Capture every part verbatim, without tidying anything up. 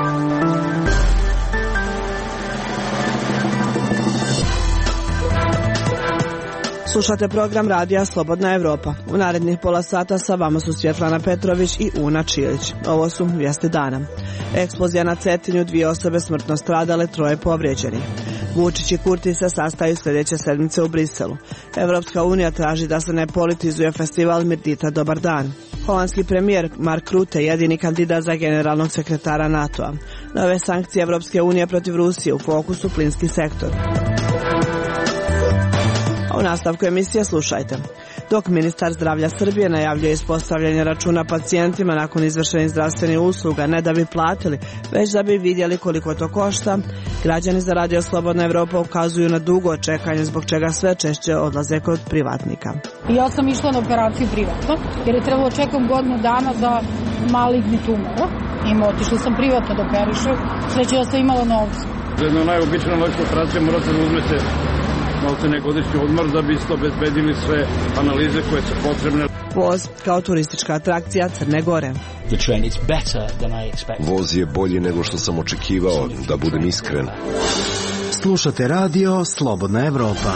Slušate program radija Slobodna Evropa. U narednih pola sata sa vama su Svjetlana Petrović i Una Čilić. Ovo su vijesti dana. Eksplozija na Cetinju, dvije osobe smrtno stradale, troje povrijeđenih. Vučić i Kurti se sastaju sljedeće sedmice u Briselu. Evropska unija traži da se ne politizuje festival Mirdita Dobar dan. Holandski premijer Mark Rutte jedini kandidat za generalnog sekretara NATO-a. Nove sankcije Evropske unije protiv Rusije u fokusu plinski sektor. U nastavku emisije slušajte. Dok ministar zdravlja Srbije najavljuje ispostavljanje računa pacijentima nakon izvršenih zdravstvenih usluga, ne da bi platili, već da bi vidjeli koliko to košta, građani za Radio Slobodna Evropa ukazuju na dugo čekanje zbog čega sve češće odlaze kod privatnika. Ja sam išla na operaciju privatno jer je trebalo čekam godinu dana za maligni tumor. I otišla sam privatno da operišem, sreće da sam imala novca. Jedno najobičnija noćna operacija morate da uzmete malce negodišnji odmor da biste obezbedili sve analize koje su potrebne. Voz kao turistička atrakcija Crne Gore. Voz je bolji nego što sam očekivao, da budem iskren. Slušate radio Slobodna Evropa.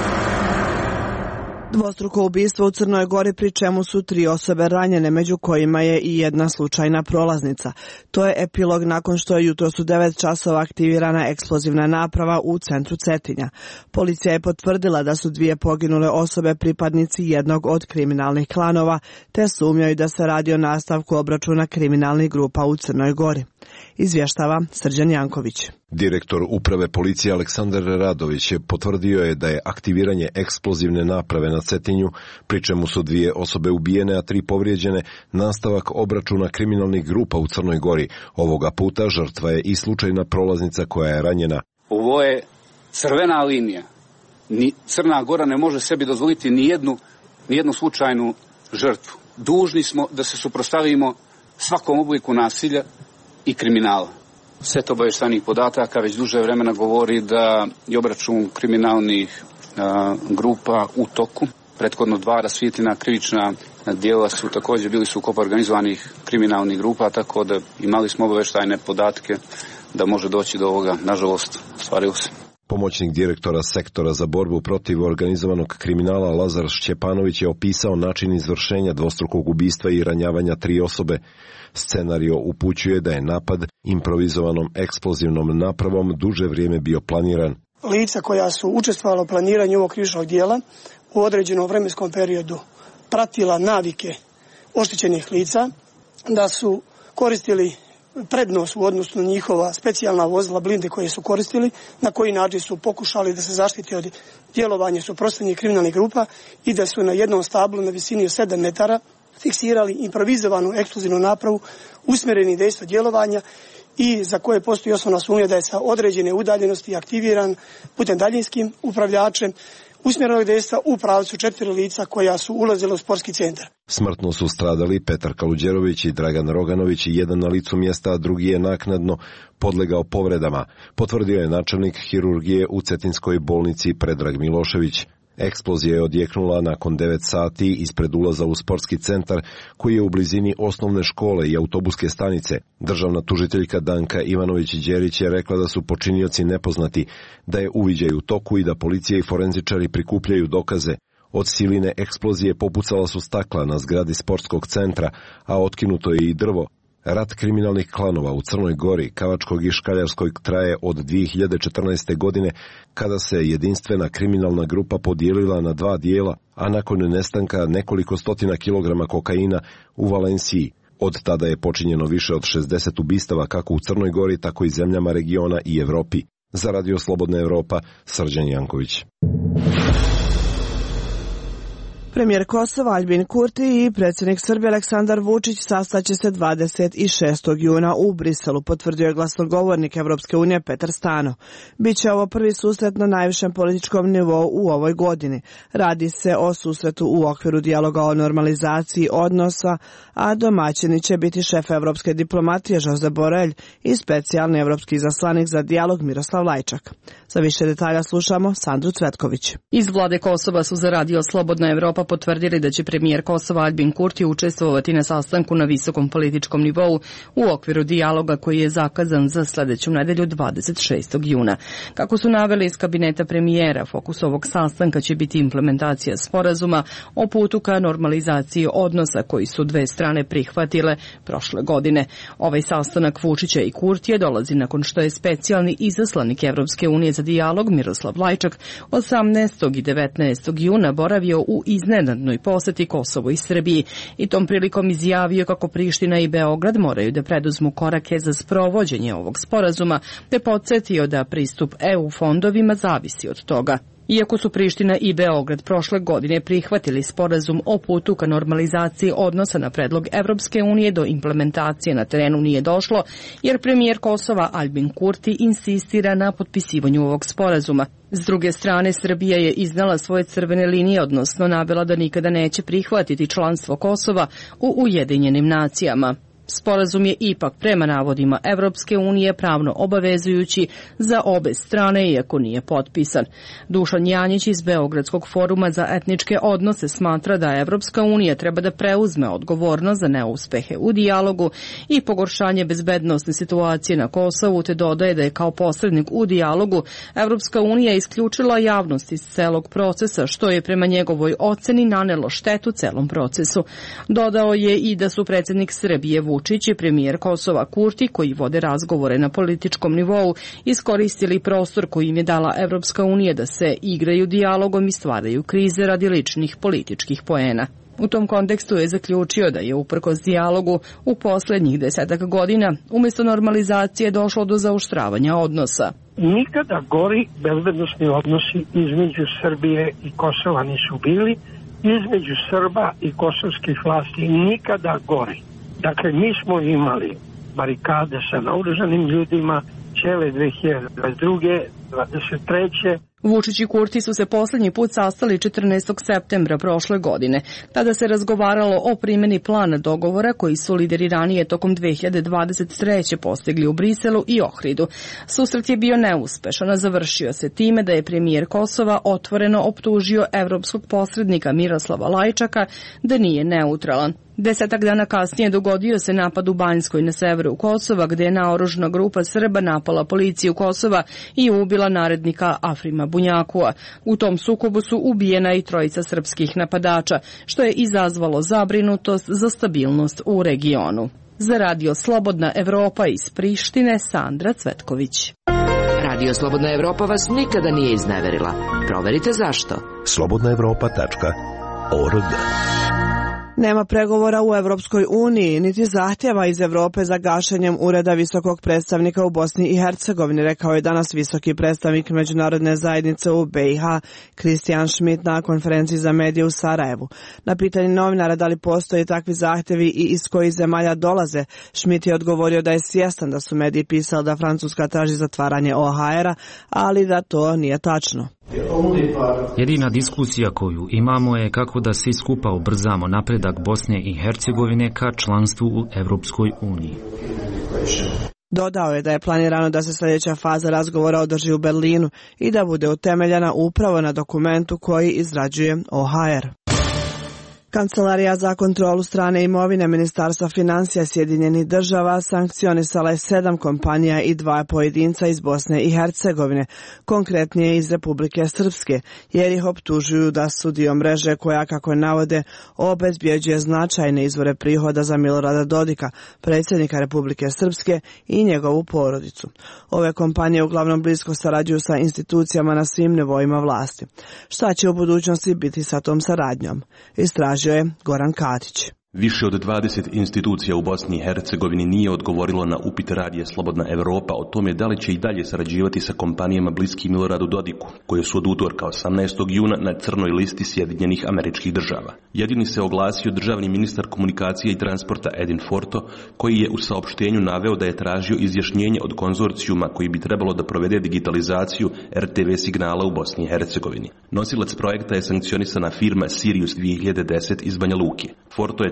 Dvostruko ubistvo u Crnoj Gori, pri čemu su tri osobe ranjene, među kojima je i jedna slučajna prolaznica. To je epilog nakon što je jutros u devet časova aktivirana eksplozivna naprava u centru Cetinja. Policija je potvrdila da su dvije poginule osobe pripadnici jednog od kriminalnih klanova, te sumnjaju da se radi o nastavku obračuna kriminalnih grupa u Crnoj Gori. Izvještava Srđan Janković. Direktor uprave policije Aleksandar Radović je potvrdio je da je aktiviranje eksplozivne naprave na Cetinju, pri čemu su dvije osobe ubijene, a tri povrijeđene, nastavak obračuna kriminalnih grupa u Crnoj Gori. Ovoga puta žrtva je i slučajna prolaznica koja je ranjena. Ovo je crvena linija. Ni Crna Gora ne može sebi dozvoliti ni jednu, ni jednu slučajnu žrtvu. Dužni smo da se suprotstavimo svakom obliku nasilja i kriminala. Set obavještajnih podataka već duže vremena govori da je obračun kriminalnih a, grupa u toku. Prethodno dva rasvjetljena krivična djela su također bili sukob organizovanih kriminalnih grupa, tako da imali smo obavještajne podatke da može doći do ovoga. Nažalost, ostvarilo se. Pomoćnik direktora sektora za borbu protiv organizovanog kriminala Lazar Šćepanović je opisao način izvršenja dvostrukog ubistva i ranjavanja tri osobe. Scenario upućuje da je napad improvizovanom eksplozivnom napravom duže vrijeme bio planiran. Lica koja su učestvovala u planiranju ovog krivičnog djela u određenom vremenskom periodu pratila navike oštećenih lica, da su koristili prednost u odnosu na njihova specijalna vozila blinde koje su koristili, na koji način su pokušali da se zaštiti od djelovanja suprotstavljenih kriminalnih grupa i da su na jednom stablu na visini od sedam metara fiksirali improvizovanu eksplozivnu napravu usmjereni dejstvo djelovanja i za koje postoji osnovna sumnja da je sa određene udaljenosti aktiviran putem daljinskim upravljačem usmjerenog dejstva u pravcu četiri lica koja su ulazila u sportski centar. Smrtno su stradali Petar Kaluđerović i Dragan Roganović, jedan na licu mjesta, a drugi je naknadno podlegao povredama, potvrdio je načelnik hirurgije u Cetinskoj bolnici Predrag Milošević. Eksplozija je odjeknula nakon devet sati ispred ulaza u sportski centar koji je u blizini osnovne škole i autobuske stanice. Državna tužiteljka Danka Ivanović-Đerić je rekla da su počinioci nepoznati, da je uviđaj u toku i da policija i forenzičari prikupljaju dokaze. Od siline eksplozije popucala su stakla na zgradi sportskog centra, a otkinuto je i drvo. Rat kriminalnih klanova u Crnoj Gori, Kavačkog i Škaljarskog traje od dvije hiljade četrnaeste. godine, kada se jedinstvena kriminalna grupa podijelila na dva dijela, a nakon nestanka nekoliko stotina kilograma kokaina u Valenciji. Od tada je počinjeno više od šezdeset ubistava kako u Crnoj Gori, tako i zemljama regiona i Evropi. Za Radio Slobodna Evropa, Srđan Janković. Premijer Kosova Aljbin Kurti i predsjednik Srbije Aleksandar Vučić sastaće se dvadeset šestog juna u Briselu, potvrdio je glasnogovornik Evropske unije Petar Stano. Biće ovo prvi susret na najvišem političkom nivou u ovoj godini. Radi se o susretu u okviru dijaloga o normalizaciji odnosa, a domaćini će biti šef evropske diplomatije Josep Borrell i specijalni evropski izaslanik za dijalog Miroslav Lajčak. Za više detalja slušamo Sandru Cvetković. Iz vlade Kosova su za Radio Slobodna Evropa Evropa potvrdili da će premijer Kosova Aljbin Kurti učestvovati na sastanku na visokom političkom nivou u okviru dijaloga koji je zakazan za sledeću nedelju dvadeset šestog juna. Kako su naveli iz kabineta premijera, fokus ovog sastanka će biti implementacija sporazuma o putu ka normalizaciji odnosa koji su dve strane prihvatile prošle godine. Ovaj sastanak Vučića i Kurtija dolazi nakon što je specijalni izaslanik Evropske unije za dijalog Miroslav Lajčak osamnaestog i devetnaestog juna boravio u iznenadnoj poseti Kosovo i Srbiji i tom prilikom izjavio kako Priština i Beograd moraju da preduzmu korake za sprovođenje ovog sporazuma, te podsjetio da pristup E U fondovima zavisi od toga. Iako su Priština i Beograd prošle godine prihvatili sporazum o putu ka normalizaciji odnosa na predlog Evropske unije, do implementacije na terenu nije došlo, jer premijer Kosova Aljbin Kurti insistira na potpisivanju ovog sporazuma. S druge strane, Srbija je iznala svoje crvene linije, odnosno navela da nikada neće prihvatiti članstvo Kosova u Ujedinjenim nacijama. Sporazum je ipak prema navodima Evropske unije pravno obavezujući za obe strane, iako nije potpisan. Dušan Janjić iz Beogradskog foruma za etničke odnose smatra da Evropska unija treba da preuzme odgovornost za neuspehe u dijalogu i pogoršanje bezbednosne situacije na Kosovu, te dodaje da je kao posrednik u dijalogu Evropska unija isključila javnost iz celog procesa, što je prema njegovoj oceni nanelo štetu celom procesu. Dodao je i da su predsjednik Srbije Vučić i premijer Kosova Kurti, koji vode razgovore na političkom nivou, iskoristili prostor koji im je dala Evropska unija da se igraju dijalogom i stvaraju krize radi ličnih političkih poena. U tom kontekstu je zaključio da je uprkos dijalogu u poslednjih desetak godina umjesto normalizacije došlo do zaoštravanja odnosa. Nikada gori bezbednosni odnosi između Srbije i Kosova nisu bili, između Srba i kosovskih vlasti nikada gori. Dakle, mi smo imali barikade sa naoružanim ljudima cele dve hiljade dvadeset druge. dvadeset treće Vučić i Kurti su se poslednji put sastali četrnaestog septembra prošle godine. Tada se razgovaralo o primjeni plana dogovora koji su lideri ranije tokom dve hiljade dvadeset treće postigli u Briselu i Ohridu. Susret je bio neuspešan, a završio se time da je premijer Kosova otvoreno optužio evropskog posrednika Miroslava Lajčaka da nije neutralan. Desetak dana kasnije dogodio se napad u Banjskoj na severu Kosova, gde je naoružana grupa Srba napala policiju Kosova i ubila narednika Afrima Bunjakua. U tom sukobu su ubijena i trojica srpskih napadača, što je izazvalo zabrinutost za stabilnost u regionu. Za Radio Slobodna Evropa iz Prištine, Sandra Cvetković. Radio Slobodna Evropa vas nikada nije izneverila. Proverite zašto. slobodna evropa tačka org. Nema pregovora u Evropskoj uniji, niti zahtjeva iz Evrope za gašenjem ureda visokog predstavnika u Bosni i Hercegovini, rekao je danas visoki predstavnik međunarodne zajednice u B i H, Kristijan Schmidt, na konferenciji za medije u Sarajevu. Na pitanje novinara da li postoje takvi zahtjevi i iz kojih zemalja dolaze, Schmidt je odgovorio da je svjestan da su mediji pisali da Francuska traži zatvaranje O H R-a, ali da to nije tačno. Jedina diskusija koju imamo je kako da svi skupa ubrzamo napredak Bosne i Hercegovine ka članstvu u Evropskoj uniji. Dodao je da je planirano da se sljedeća faza razgovora održi u Berlinu i da bude utemeljena upravo na dokumentu koji izrađuje O H R. Kancelarija za kontrolu strane imovine Ministarstva financija Sjedinjenih država sankcionisala je sedam kompanija i dva pojedinca iz Bosne i Hercegovine, konkretnije iz Republike Srpske, jer ih optužuju da su dio mreže koja, kako navode, obezbjeđuje značajne izvore prihoda za Milorada Dodika, predsjednika Republike Srpske i njegovu porodicu. Ove kompanije uglavnom blisko sarađuju sa institucijama na svim nivoima vlasti. Šta će u budućnosti biti sa tom saradnjom? Istražio je Goran Katić. Više od dvadeset institucija u Bosni i Hercegovini nije odgovorilo na upit Radija Slobodna Evropa o tome da li će i dalje sarađivati sa kompanijama bliski Miloradu Dodiku, koje su od utorka osamnaestog juna na crnoj listi Sjedinjenih Američkih Država. Jedini se oglasio državni ministar komunikacije i transporta Edin Forto, koji je u saopštenju naveo da je tražio izjašnjenje od konzorcijuma koji bi trebalo da provede digitalizaciju R T V signala u Bosni i Hercegovini. Nosilac projekta je sankcionisana firma Sirius dve hiljade deset iz Banja Luke. Forto je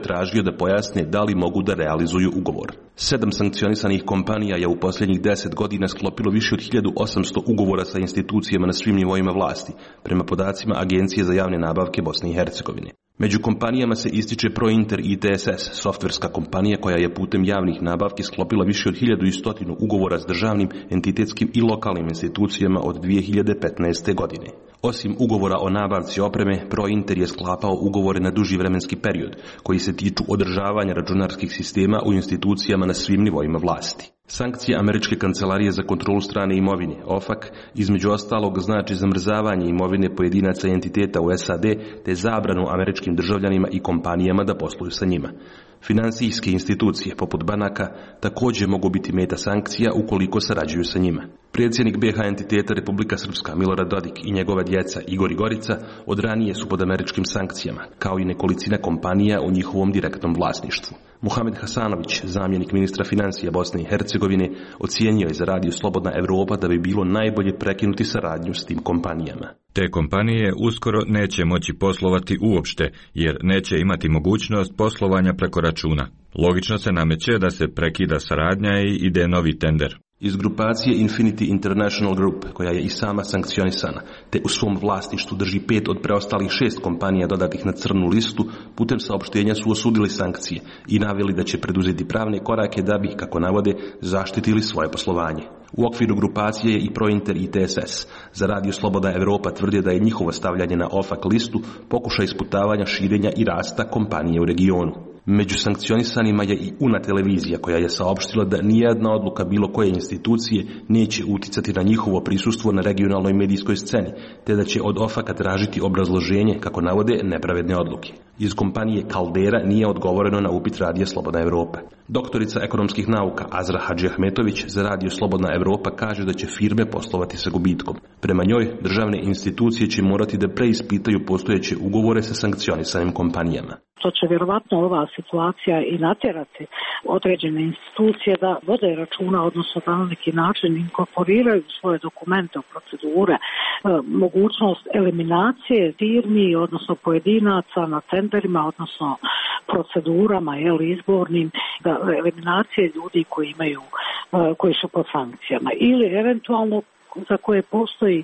tražio da pojasne da li mogu da realizuju ugovor. Sedam sankcionisanih kompanija je u posljednjih deset godina sklopilo više od hiljadu osamsto ugovora sa institucijama na svim nivoima vlasti, prema podacima Agencije za javne nabavke Bosne i Hercegovine. Među kompanijama se ističe ProInter I T S S, softverska kompanija koja je putem javnih nabavki sklopila više od hiljadu stotinu ugovora s državnim, entitetskim i lokalnim institucijama od dvije hiljade petnaeste. godine. Osim ugovora o nabavci opreme, ProInter je sklapao ugovore na duži vremenski period, koji se tiču održavanja računarskih sistema u institucijama na svim nivoima vlasti. Sankcije Američke kancelarije za kontrolu strane imovine, O F A C, između ostalog znači zamrzavanje imovine pojedinaca i entiteta u S A D, te zabranu američkim državljanima i kompanijama da posluju sa njima. Finansijske institucije, poput banaka, također mogu biti meta sankcija ukoliko sarađuju sa njima. Predsjednik B H entiteta Republika Srpska Milorad Dodik i njegova djeca Igor i Gorica od ranije su pod američkim sankcijama, kao i nekolicina kompanija u njihovom direktnom vlasništvu. Muhamed Hasanović, zamjenik ministra financija Bosne i Hercegovine, ocijenio je za radio Slobodna Evropa da bi bilo najbolje prekinuti saradnju s tim kompanijama. Te kompanije uskoro neće moći poslovati uopšte, jer neće imati mogućnost poslovanja preko računa. Logično se nameće da se prekida saradnja i ide novi tender. Iz grupacije Infinity International Group, koja je i sama sankcionisana, te u svom vlasništvu drži pet od preostalih šest kompanija dodatih na crnu listu, putem saopštenja su osudili sankcije i naveli da će preduzeti pravne korake da bi, kako navode, zaštitili svoje poslovanje. U okviru grupacije je i ProInter I T S S. Za radio Sloboda Evropa tvrde da je njihovo stavljanje na O F A C listu pokušaj isputavanja širenja i rasta kompanije u regionu. Među sankcionisanima je i UNA televizija, koja je saopštila da nijedna odluka bilo koje institucije neće uticati na njihovo prisustvo na regionalnoj medijskoj sceni, te da će od O F A C-a tražiti obrazloženje, kako navode, nepravedne odluke. Iz kompanije Caldera nije odgovoreno na upit radija Slobodna Evropa. Doktorica ekonomskih nauka Azra Hadžiahmetović za radio Slobodna Evropa kaže da će firme poslovati sa gubitkom. Prema njoj, državne institucije će morati da preispitaju postojeće ugovore sa sankcionisanim kompanijama. To će vjerovatno ova situacija i natjerati određene institucije da vode računa, odnosno da na neki način inkorporiraju svoje dokumente u procedure, e, mogućnost eliminacije firmi, odnosno pojedinaca na tenderima, odnosno procedurama, jel, izbornim, da, eliminacije ljudi koji imaju, e, koji su pod sankcijama ili eventualno za koje postoji e,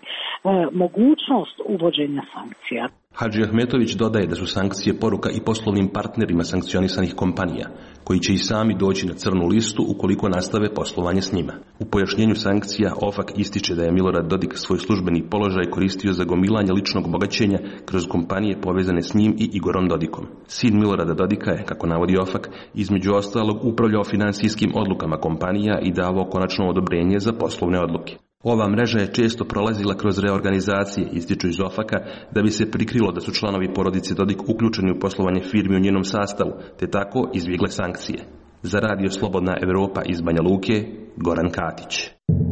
mogućnost uvođenja sankcija. Hadžiahmetović dodaje da su sankcije poruka i poslovnim partnerima sankcionisanih kompanija, koji će i sami doći na crnu listu ukoliko nastave poslovanje s njima. U pojašnjenju sankcija O F A C ističe da je Milorad Dodik svoj službeni položaj koristio za gomilanje ličnog bogaćenja kroz kompanije povezane s njim i Igorom Dodikom. Sin Milorada Dodika je, kako navodi O F A C, između ostalog upravljao finansijskim odlukama kompanija i davao konačno odobrenje za poslovne odluke. Ova mreža je često prolazila kroz reorganizacije, ističu iz O F A C-a, da bi se prikrilo da su članovi porodice Dodik uključeni u poslovanje firmi u njenom sastavu, te tako izbjegle sankcije. Za radio Slobodna Evropa iz Banja Luke, Goran Katić.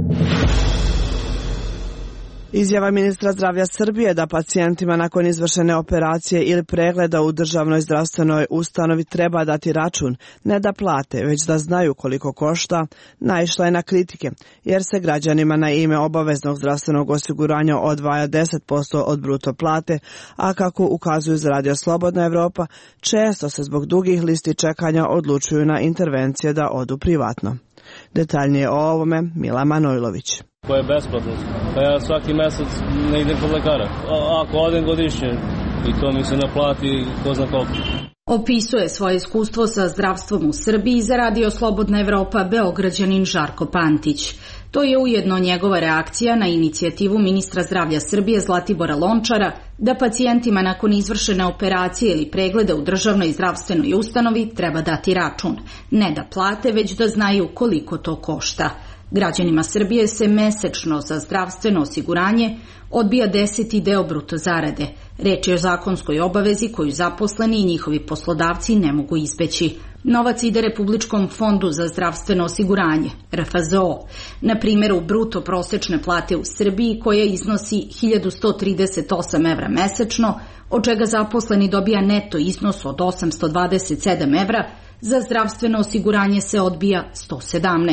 Izjava ministra zdravlja Srbije da pacijentima nakon izvršene operacije ili pregleda u državnoj zdravstvenoj ustanovi treba dati račun, ne da plate, već da znaju koliko košta, naišla je na kritike, jer se građanima na ime obaveznog zdravstvenog osiguranja odvaja deset posto od bruto plate, a kako ukazuju za radio Slobodna Evropa, često se zbog dugih listi čekanja odlučuju na intervencije da odu privatno. Detaljnije o ovome Mila Manojlović. To je besplatno. Pa ja svaki mjesec ne idem kod lekara. A ako odem godišnje i to mi se naplati ko zna koliko. Opisuje svoje iskustvo sa zdravstvom u Srbiji za radio Slobodna Evropa Beograđanin Žarko Pantić. To je ujedno njegova reakcija na inicijativu ministra zdravlja Srbije Zlatibora Lončara da pacijentima nakon izvršene operacije ili pregleda u državnoj zdravstvenoj ustanovi treba dati račun. Ne da plate, već da znaju koliko to košta. Građanima Srbije se mesečno za zdravstveno osiguranje odbija deseti deo bruto zarade. Reč je o zakonskoj obavezi koju zaposleni i njihovi poslodavci ne mogu izbeći. Novac ide Republičkom fondu za zdravstveno osiguranje, R F Z O, na primjeru bruto prosečne plate u Srbiji koja iznosi hiljadu sto trideset osam evra mesečno, od čega zaposleni dobija neto iznos od osamsto dvadeset sedam evra, za zdravstveno osiguranje se odbija sto sedamnaest.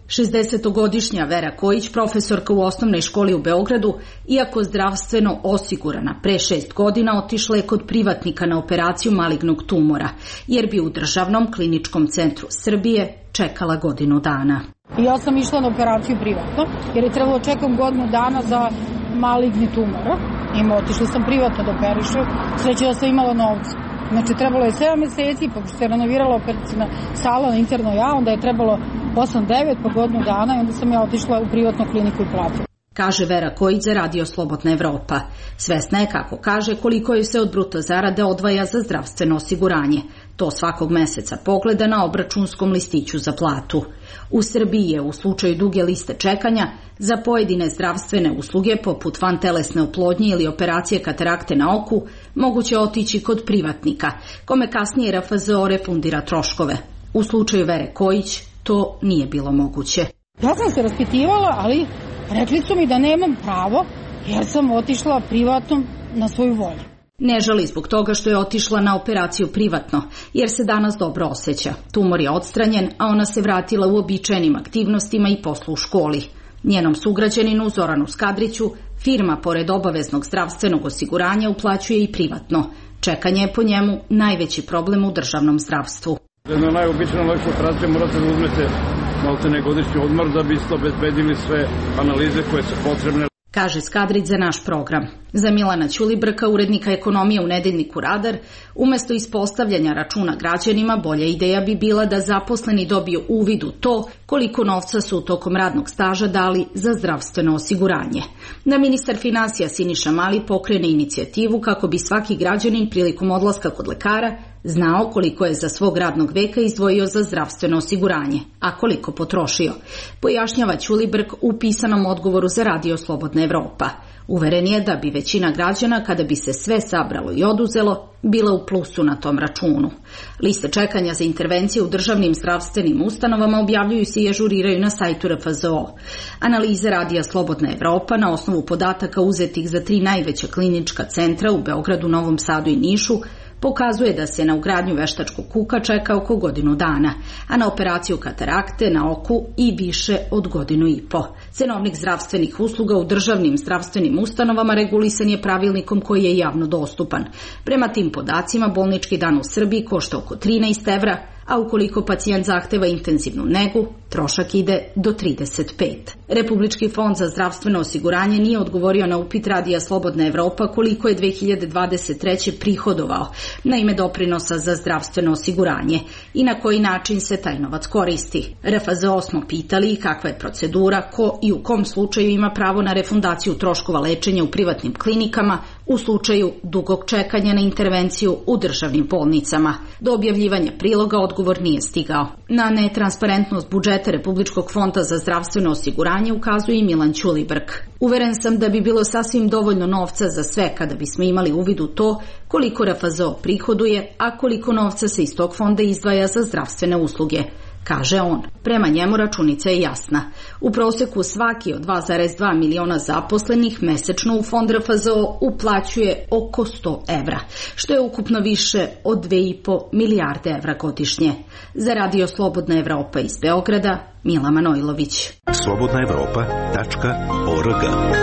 šezdesetogodišnja Vera Kojić, profesorka u osnovnoj školi u Beogradu, iako zdravstveno osigurana, pre šest godina otišla je kod privatnika na operaciju malignog tumora, jer bi u državnom kliničkom centru Srbije čekala godinu dana. Ja sam išla na operaciju privatno, jer je trebalo čekam godinu dana za maligni tumor. I otišla sam privatno da operišem, sreće da sam imala novca. Znači, trebalo je sedam meseci, pa što je renovirala operacijna sala na interno ja, onda je trebalo osam devet pa godinu dana i onda sam ja otišla u privatnu kliniku i platila. Kaže Vera Kojić za Radio Slobodna Evropa. Svesna je, kako kaže, koliko joj se od bruto zarade odvaja za zdravstveno osiguranje. To svakog meseca pogleda na obračunskom listiću za platu. U Srbiji je u slučaju duge liste čekanja za pojedine zdravstvene usluge poput vantelesne oplodnje ili operacije katarakte na oku moguće otići kod privatnika, kome kasnije R F Z O refundira troškove. U slučaju Vere Kojić to nije bilo moguće. Ja sam se raspitivala, ali rekli su mi da nemam pravo jer sam otišla privatno na svoju volju. Ne žali zbog toga što je otišla na operaciju privatno, jer se danas dobro osjeća. Tumor je odstranjen, a ona se vratila u običajnim aktivnostima i poslu u školi. Njenom sugrađaninu Zoranu Skadriću firma pored obaveznog zdravstvenog osiguranja uplaćuje i privatno. Čekanje je po njemu najveći problem u državnom zdravstvu. Na najobičniju lekšu operaciju morate da uzmete maltene godišnji odmor da biste obezbedili sve analize koje su potrebne. Kaže Skadrić za naš program. Za Milana Ćulibrka, urednika ekonomije u nedeljniku Radar, umesto ispostavljanja računa građanima, bolja ideja bi bila da zaposleni dobiju uvid u to koliko novca su tokom radnog staža dali za zdravstveno osiguranje. Da ministar finansija Siniša Mali pokrene inicijativu kako bi svaki građanin prilikom odlaska kod lekara znao koliko je za svog radnog veka izdvojio za zdravstveno osiguranje, a koliko potrošio, pojašnjava Ćulibrk u pisanom odgovoru za Radio Slobodna Evropa. Uveren je da bi većina građana, kada bi se sve sabralo i oduzelo, bila u plusu na tom računu. Liste čekanja za intervencije u državnim zdravstvenim ustanovama objavljuju se i ažuriraju na sajtu R F Z O. Analize Radija Slobodna Evropa na osnovu podataka uzetih za tri najveća klinička centra u Beogradu, Novom Sadu i Nišu pokazuje da se na ugradnju veštačkog kuka čeka oko godinu dana, a na operaciju katarakte na oku i više od godinu i po. Cenovnik zdravstvenih usluga u državnim zdravstvenim ustanovama regulisan je pravilnikom koji je javno dostupan. Prema tim podacima, bolnički dan u Srbiji košta oko trinaest evra, a ukoliko pacijent zahteva intenzivnu negu, trošak ide do trideset pet. Republički fond za zdravstveno osiguranje nije odgovorio na upit Radija Slobodna Evropa koliko je dve hiljade dvadeset treće prihodovao na ime doprinosa za zdravstveno osiguranje i na koji način se taj novac koristi. R F Z O smo pitali kakva je procedura, ko i u kom slučaju ima pravo na refundaciju troškova lečenja u privatnim klinikama u slučaju dugog čekanja na intervenciju u državnim bolnicama. Do objavljivanja priloga odgovor nije stigao. Na netransparentnost budžeta Republičkog fonda za zdravstveno osiguranje ukazuje i Milan Ćulibrk. Uveren sam da bi bilo sasvim dovoljno novca za sve kada bismo imali uvid u to koliko R F Z O prihoduje, a koliko novca se iz tog fonda izdvaja za zdravstvene usluge, kaže on. Prema njemu računica je jasna. U proseku svaki od dva zarez dva miliona zaposlenih mesečno u fond R F Z O uplaćuje oko sto evra, što je ukupno više od dve i po milijarde evra godišnje. Za Radio Slobodna Evropa iz Beograda, Mila Manojlović. slobodna evropa tačka org.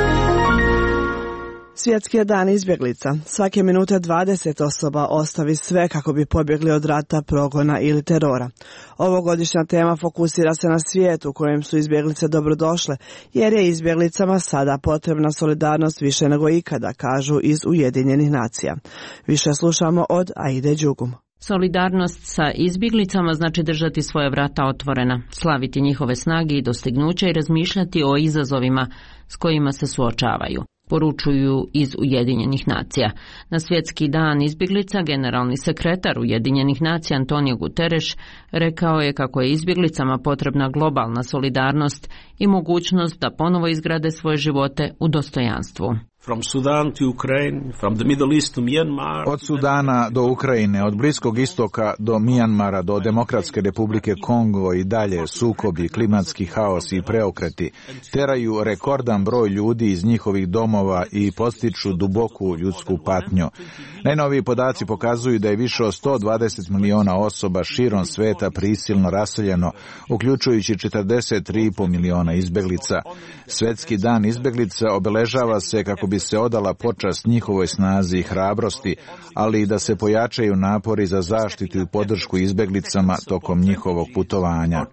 Svjetski je dan izbjeglica. Svake minute dvadeset osoba ostavi sve kako bi pobjegli od rata, progona ili terora. Ovogodišnja tema fokusira se na svijet u kojem su izbjeglice dobrodošle, jer je izbjeglicama sada potrebna solidarnost više nego ikada, kažu iz Ujedinjenih nacija. Više slušamo od Aide Đugum. Solidarnost sa izbjeglicama znači držati svoja vrata otvorena, slaviti njihove snage i dostignuća i razmišljati o izazovima s kojima se suočavaju, poručuju iz Ujedinjenih nacija. Na svjetski dan izbjeglica generalni sekretar Ujedinjenih nacija Antonio Guterres rekao je kako je izbjeglicama potrebna globalna solidarnost i mogućnost da ponovo izgrade svoje živote u dostojanstvu. From Sudan to Ukraine, from the Middle East to Myanmar. Od Sudana do Ukrajine, od Bliskog istoka do Mijanmara, do Demokratske republike Kongo i dalje sukobi, klimatski haos i preokreti teraju rekordan broj ljudi iz njihovih domova i podstiču duboku ljudsku patnju. Najnoviji podaci pokazuju da je više od sto dvadeset miliona osoba širom sveta prisilno raseljeno, uključujući četrdeset tri i po miliona izbeglica. Svetski dan izbeglica obeležava se kako bi se odala počast njihovoj snazi i hrabrosti, ali i da se pojačaju napori za zaštitu i podršku izbeglicama tokom njihovog putovanja.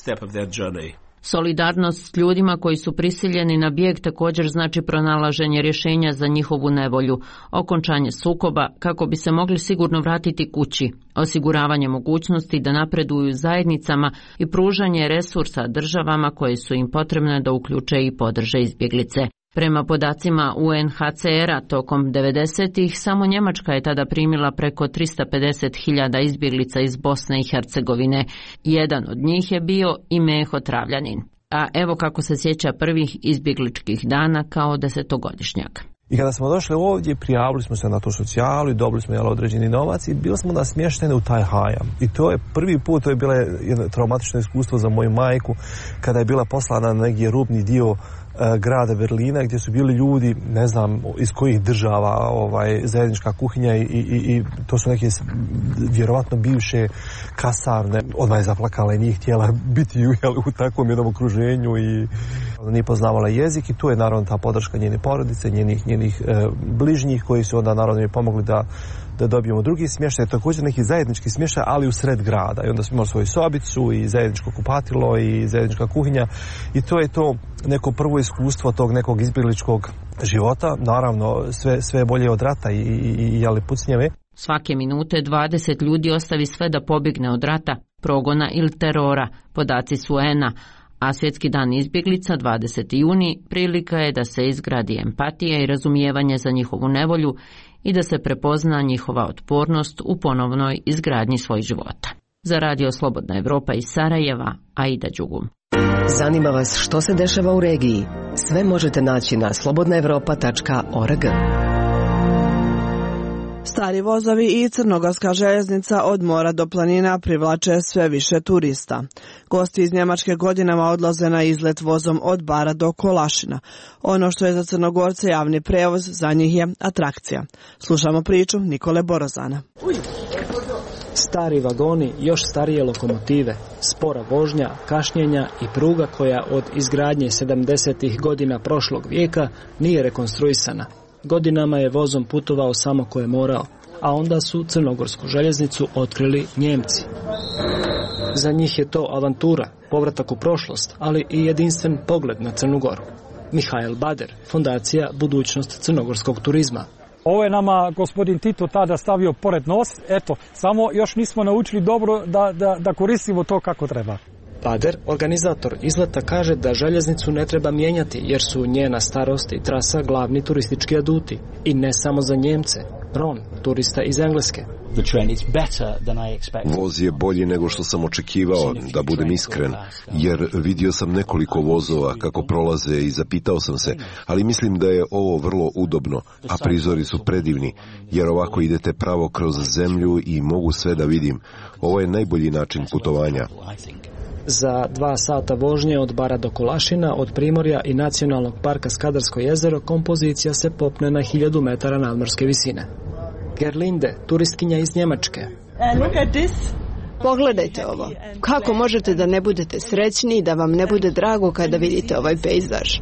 Solidarnost s ljudima koji su prisiljeni na bijeg također znači pronalaženje rješenja za njihovu nevolju, okončanje sukoba kako bi se mogli sigurno vratiti kući, osiguravanje mogućnosti da napreduju zajednicama i pružanje resursa državama koje su im potrebne da uključe i podrže izbjeglice. Prema podacima U N H C R-a tokom devedesetih samo Njemačka je tada primila preko tristo pedeset hiljada izbjeglica iz Bosne i Hercegovine. Jedan od njih je bio i Meho Travljanin. A evo kako se sjeća prvih izbjegličkih dana kao desetogodišnjak. I kada smo došli ovdje, prijavili smo se na tu socijalu i dobili smo jel, određeni novac i bili smo da smješteni u taj hajam. I to je prvi put, to je bilo jedno traumatično iskustvo za moju majku, kada je bila poslana na neki rubni dio grada Berlina gdje su bili ljudi, ne znam iz kojih država, ovaj, zajednička kuhinja i, i, i to su neke vjerovatno bivše kasarne. Odmah je zaplakala i nije htjela biti jel, u takvom jednom okruženju i nije poznavala jezik i tu je naravno ta podrška njene porodice, njenih, njenih e, bližnjih koji su onda naravno mi pomogli da da dobijemo drugi smještaj, također neki zajednički smještaj, ali u sred grada. I onda smo imali svoju sobicu i zajedničko kupatilo i zajednička kuhinja i to je to neko prvo iskustvo tog nekog izbjegličkog života. Naravno, sve, sve bolje od rata i, i, i jeli pucnjeve. Svake minute dvadeset ljudi ostavi sve da pobjegne od rata, progona ili terora, podaci su U N-a, a Svjetski dan izbjeglica dvadeseti juni prilika je da se izgradi empatija i razumijevanje za njihovu nevolju i da se prepozna njihova otpornost u ponovnoj izgradnji svojih života. Za Radio Slobodna Evropa iz Sarajeva, Aida Đugum. Zanima vas što se dešava u regiji? Sve možete naći na slobodna evropa tačka org. Stari vozovi i crnogorska željeznica od mora do planina privlače sve više turista. Gosti iz Njemačke godinama odlaze na izlet vozom od Bara do Kolašina. Ono što je za Crnogorce javni prevoz, za njih je atrakcija. Slušamo priču Nikole Borozana. Stari vagoni, još starije lokomotive, spora vožnja, kašnjenja i pruga koja od izgradnje sedamdesetih godina prošlog vijeka nije rekonstruisana. Godinama je vozom putovao samo ko je morao, a onda su crnogorsku željeznicu otkrili Njemci. Za njih je to avantura, povratak u prošlost, ali i jedinstven pogled na Crnu Goru. Mihael Bader, Fondacija Budućnost crnogorskog turizma. Ovo je nama gospodin Tito tada stavio pored nos, eto, samo još nismo naučili dobro da, da, da koristimo to kako treba. Bader, organizator izleta, kaže da željeznicu ne treba mijenjati jer su njena starost i trasa glavni turistički aduti. I ne samo za Njemce. Ron, turista iz Engleske. Voz je bolji nego što sam očekivao, da budem iskren, jer vidio sam nekoliko vozova kako prolaze i zapitao sam se, ali mislim da je ovo vrlo udobno, a prizori su predivni, jer ovako idete pravo kroz zemlju i mogu sve da vidim. Ovo je najbolji način putovanja. Za dva sata vožnje od Bara do Kolašina, od Primorja i Nacionalnog parka Skadarsko jezero, kompozicija se popne na hiljadu metara nadmorske visine. Gerlinde, turistkinja iz Njemačke. Pogledajte ovo. Kako možete da ne budete srećni i da vam ne bude drago kada vidite ovaj pejzaž?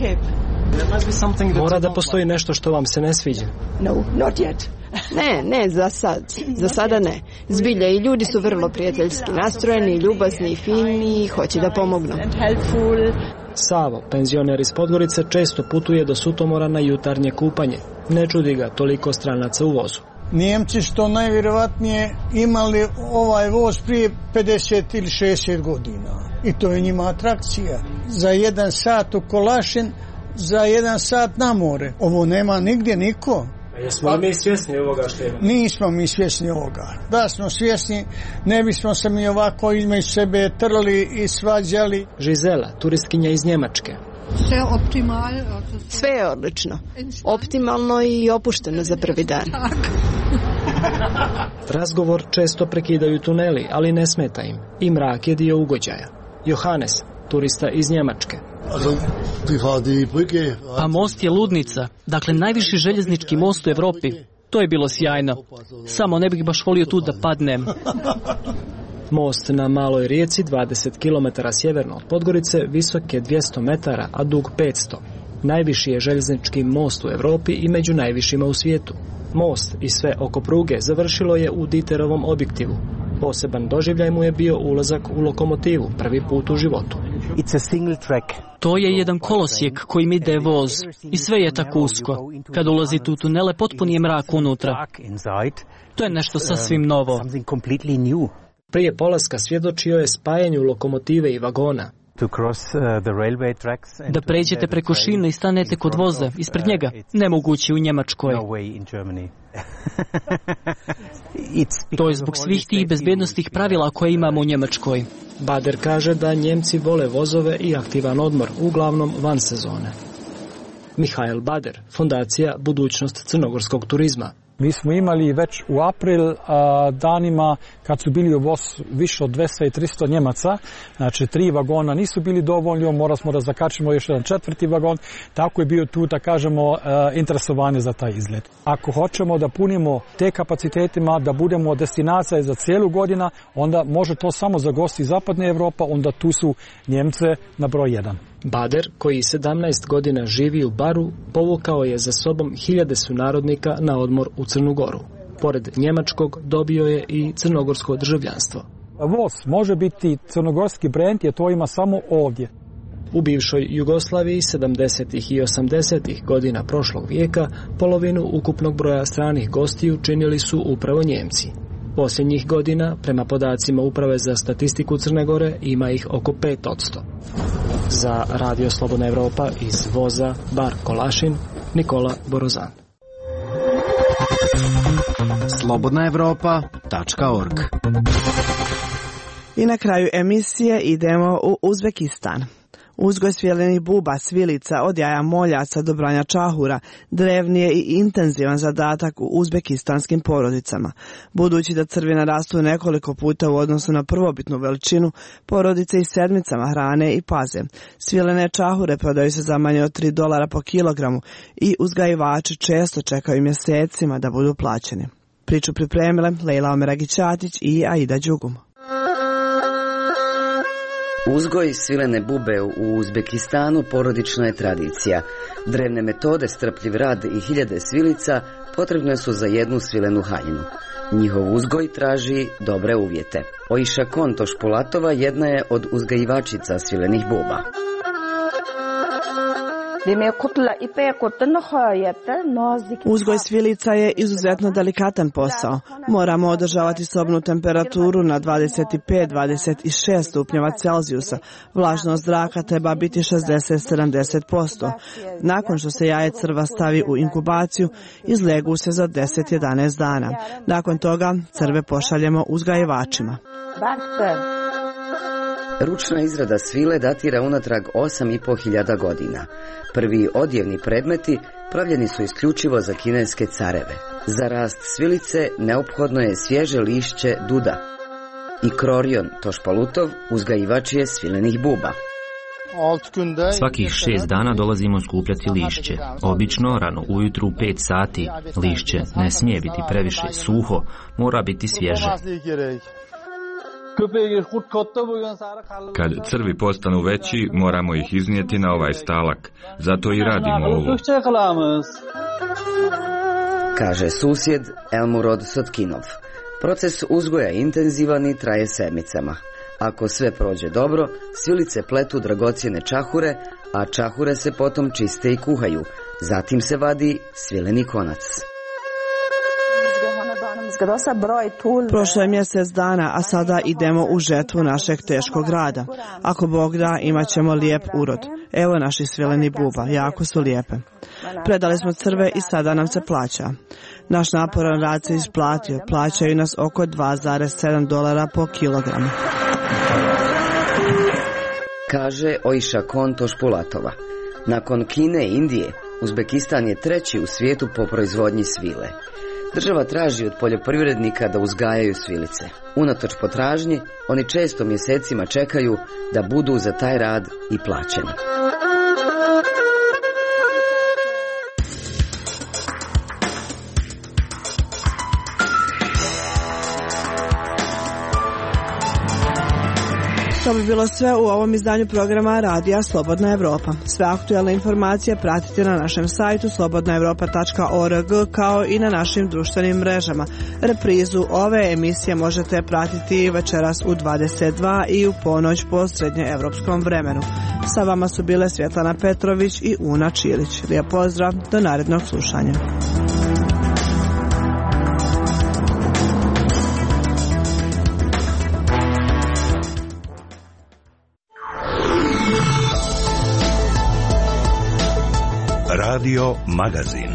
Mora da postoji nešto što vam se ne sviđa. No, not yet. Ne, ne, za sad. Za sada ne. Zbilja i ljudi su vrlo prijateljski nastrojeni, ljubazni i fini i hoće da pomognu. Savo, penzioner iz Podgorice, često putuje do Sutomora na jutarnje kupanje. Ne čudi ga toliko stranaca u vozu. Njemci što najvjerovatnije imali ovaj voz prije pedeset ili šezdeset godina. I to je njima atrakcija. Za jedan sat u Kolašin, za jedan sat na more. Ovo nema nigdje niko. Jesmo li mi svjesni ovoga što imamo? Nismo mi svjesni ovoga. Da smo svjesni, ne bismo se mi ovako između sebe trli i svađali. Žizela, turistkinja iz Njemačke. Sve je odlično. Optimalno i opušteno za prvi dan. Razgovor često prekidaju tuneli, ali ne smeta im. I mrak je dio ugođaja. Johannes, turista iz Njemačke. Pa most je ludnica. Dakle, najviši željeznički most u Evropi. To je bilo sjajno. Samo ne bih baš volio tu da padnem. Most na maloj rijeci, dvadeset kilometara sjeverno od Podgorice, visok je dvjesto metara, a dug petsto. Najviši je željeznički most u Evropi i među najvišima u svijetu. Most i sve oko pruge završilo je u Dieterovom objektivu. Poseban doživljaj mu je bio ulazak u lokomotivu, prvi put u životu. To je jedan kolosijek kojim ide voz i sve je tako usko. Kad ulazite u tunele, potpuni je mrak unutra. To je nešto sasvim novo. Prije polaska svjedočio je spajanju lokomotive i vagona. Da pređete preko šine i stanete kod voza ispred njega, nemoguće u Njemačkoj. To je zbog svih tih bezbjednostnih pravila koje imamo u Njemačkoj. Bader kaže da Njemci vole vozove i aktivan odmor, uglavnom van sezone. Mihael Bader, Fondacija Budućnost crnogorskog turizma. Mi smo imali već u april a, danima kad su bili u voz više od dvjesto i tristo Njemaca, znači tri vagona nisu bili dovoljno, morali smo da zakačimo još jedan četvrti vagon, tako je bio tu da kažemo a, interesovanje za taj izlet. Ako hoćemo da punimo te kapacitetima, da budemo destinacija za cijelu godinu, onda može to samo za gosti Zapadne Evropa, onda tu su Njemce na broj jedan. Bader, koji sedamnaest godina živi u Baru, povukao je za sobom hiljade sunarodnika na odmor u Crnu Goru. Pored njemačkog dobio je i crnogorsko državljanstvo. Voz može biti crnogorski brend, jer to ima samo ovdje. U bivšoj Jugoslaviji sedamdesetih i osamdesetih godina prošlog vijeka polovinu ukupnog broja stranih gostiju činili su upravo Njemci. Posljednjih godina, prema podacima Uprave za statistiku Crne Gore, ima ih oko pet posto. Za Radio Slobodna Evropa iz voza Bar Kolašin, Nikola Borozan. slobodna evropa tačka org. I na kraju emisije idemo u Uzbekistan. Uzgoj svilenih buba, svilica, od jaja moljaca do branja čahura, drevni je i intenzivan zadatak u uzbekistanskim porodicama. Budući da crvina rastu nekoliko puta u odnosu na prvobitnu veličinu, porodice i sedmicama hrane i paze. Svilene čahure prodaju se za manje od tri dolara po kilogramu i uzgajivači često čekaju mjesecima da budu plaćeni. Priču pripremile Lejla Omeragićatić i Aida Đugum. Uzgoj svilene bube u Uzbekistanu porodična je tradicija. Drevne metode, strpljiv rad i hiljade svilica potrebne su za jednu svilenu haljinu. Njihov uzgoj traži dobre uvjete. Oiša Kontoš Polatova jedna je od uzgajivačica svilenih buba. Uzgoj svilica je izuzetno delikatan posao. Moramo održavati sobnu temperaturu na dvadeset pet do dvadeset šest stupnjeva Celzijusa. Vlažnost zraka treba biti šezdeset do sedamdeset posto. Nakon što se jaje crva stavi u inkubaciju, izlegu se za deset do jedanaest dana. Nakon toga crve pošaljemo uzgajivačima. Ručna izrada svile datira unatrag osam i po hiljada godina. Prvi odjevni predmeti pravljeni su isključivo za kineske careve. Za rast svilice neophodno je svježe lišće duda. I Krorion Tošpalutov uzgajivač je svilenih buba. Svakih šest dana dolazimo skupljati lišće. Obično, rano ujutru u pet sati. Lišće ne smije biti previše suho, mora biti svježe. Kad crvi postanu veći, moramo ih iznijeti na ovaj stalak. Zato i radimo ovo. Kaže susjed Elmurod Sotkinov. Proces uzgoja je intenzivan i traje sedmicama. Ako sve prođe dobro, svilice pletu dragocjene čahure, a čahure se potom čiste i kuhaju. Zatim se vadi svileni konac. Prošlo je mjesec dana, a sada idemo u žetvu našeg teškog rada. Ako Bog da, imat ćemo lijep urod. Evo naših svileni buba, jako su lijepe. Predali smo crve i sada nam se plaća. Naš naporan rad se isplatio, plaćaju nas oko dva zarez sedam dolara po kilogramu. Kaže Oiša Kontoš Pulatova. Nakon Kine i Indije, Uzbekistan je treći u svijetu po proizvodnji svile. Država traži od poljoprivrednika da uzgajaju svilice. Unatoč potražnji, oni često mjesecima čekaju da budu za taj rad i plaćeni. To bi bilo sve u ovom izdanju programa Radija Slobodna Evropa. Sve aktuelne informacije pratite na našem sajtu slobodna evropa tačka org kao i na našim društvenim mrežama. Reprizu ove emisije možete pratiti večeras u dvadeset dva i u ponoć po srednjeevropskom vremenu. Sa vama su bile Svjetlana Petrović i Una Čilić. Lijep pozdrav, do narednog slušanja. Radio Magazin.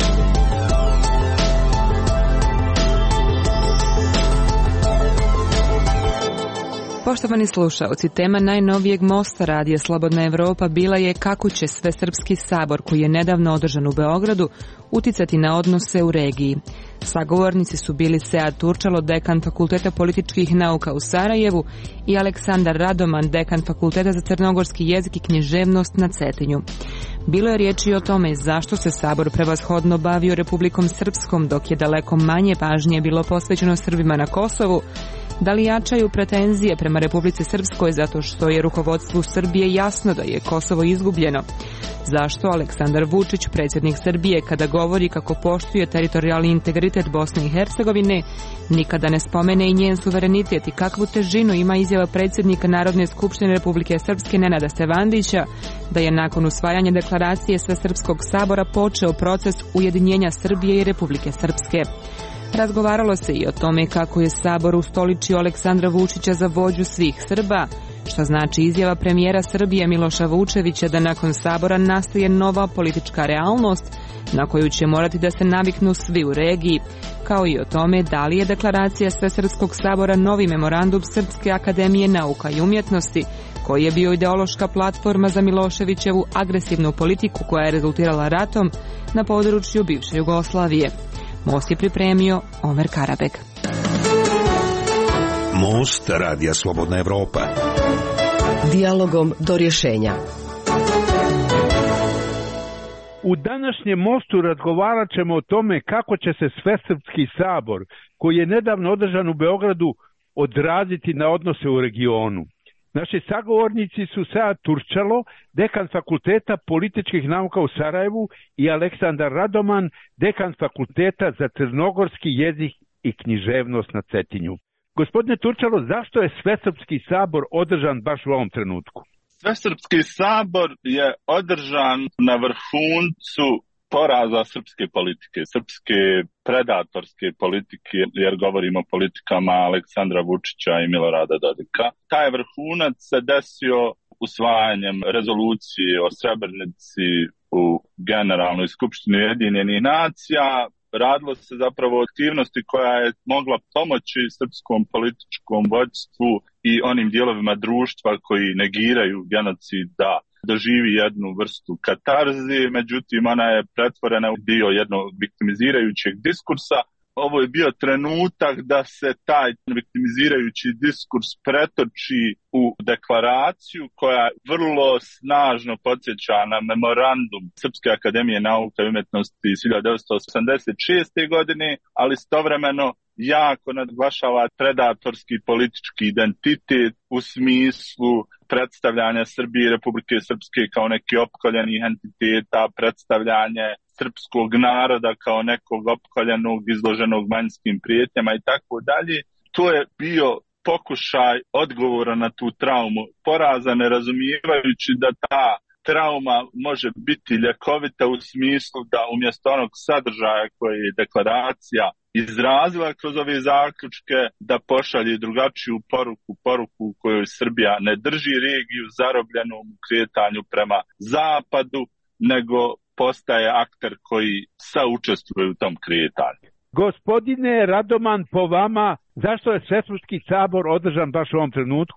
Poštovani slušalci, tema najnovijeg mosta Radija Slobodna Evropa bila je kako će Svesrpski sabor, koji je nedavno održan u Beogradu, uticati na odnose u regiji. Sagovornici su bili Sead Turčalo, dekan Fakulteta političkih nauka u Sarajevu, i Aleksandar Radoman, dekan Fakulteta za crnogorski jezik i književnost na Cetinju. Bilo je riječi o tome zašto se sabor prevashodno bavio Republikom Srpskom, dok je daleko manje pažnje bilo posvećeno Srbima na Kosovu, da li jačaju pretenzije prema Republici Srpskoj zato što je rukovodstvu Srbije jasno da je Kosovo izgubljeno. Zašto Aleksandar Vučić, predsjednik Srbije, kada govori kako poštuje teritorijalni integritet Bosne i Hercegovine, nikada ne spomene i njen suverenitet i kakvu težinu ima izjava predsjednika Narodne skupštine Republike Srpske Nenada Stevandića da je nakon usvajanja deklaracije Svesrpskog sabora počeo proces ujedinjenja Srbije i Republike Srpske. Razgovaralo se i o tome kako je sabor ustoličio Aleksandra Vučića za vođu svih Srba, što znači izjava premijera Srbije Miloša Vučevića da nakon sabora nastaje nova politička realnost na koju će morati da se naviknu svi u regiji, kao i o tome da li je deklaracija Svesrpskog sabora novi memorandum Srpske akademije nauka i umjetnosti, koji je bio ideološka platforma za Miloševićevu agresivnu politiku koja je rezultirala ratom na području bivše Jugoslavije. Most je pripremio Omer Karabek. Most Radija Slobodna Evropa. Dijalogom do rješenja. U današnjem mostu razgovarat ćemo o tome kako će se Svesrpski sabor, koji je nedavno održan u Beogradu, odraziti na odnose u regionu. Naši sagovornici su Sead Turčalo, dekan Fakulteta političkih nauka u Sarajevu, i Aleksandar Radoman, dekan Fakulteta za crnogorski jezik i književnost na Cetinju. Gospodine Turčalo, zašto je Svesrpski sabor održan baš u ovom trenutku? Svesrpski sabor je održan na vrhuncu poraza srpske politike, srpske predatorske politike, jer govorimo o politikama Aleksandra Vučića i Milorada Dodika. Taj vrhunac se desio usvajanjem rezolucije o Srebrenici u Generalnoj skupštini Ujedinjenih nacija. Radilo se zapravo o aktivnosti koja je mogla pomoći srpskom političkom vođstvu i onim dijelovima društva koji negiraju genocid da doživi jednu vrstu katarzi, međutim ona je pretvorena u dio jednog viktimizirajućeg diskursa. Ovo je bio trenutak da se taj viktimizirajući diskurs pretoči u deklaraciju koja vrlo snažno podsjeća na memorandum Srpske akademije nauka i umjetnosti iz hiljadu devetsto osamdeset šeste. godine, ali istovremeno jako naglašava predatorski politički identitet u smislu predstavljanja Srbije i Republike Srpske kao neki opkoljenih entiteta, predstavljanje srpskog naroda kao nekog opkoljenog, izloženog vanjskim prijetnjama i tako dalje. To je bio pokušaj odgovora na tu traumu poraza, ne razumijevajući da ta trauma može biti ljekovita u smislu da umjesto onog sadržaja koji je deklaracija izrazila kroz ove zaključke, da pošalje drugačiju poruku, poruku u kojoj Srbija ne drži regiju zarobljenu u kretanju prema zapadu, nego postaje akter koji saučestvuje u tom kretanju. Gospodine Radoman, po vama, zašto je Svesrpski sabor održan baš u ovom trenutku?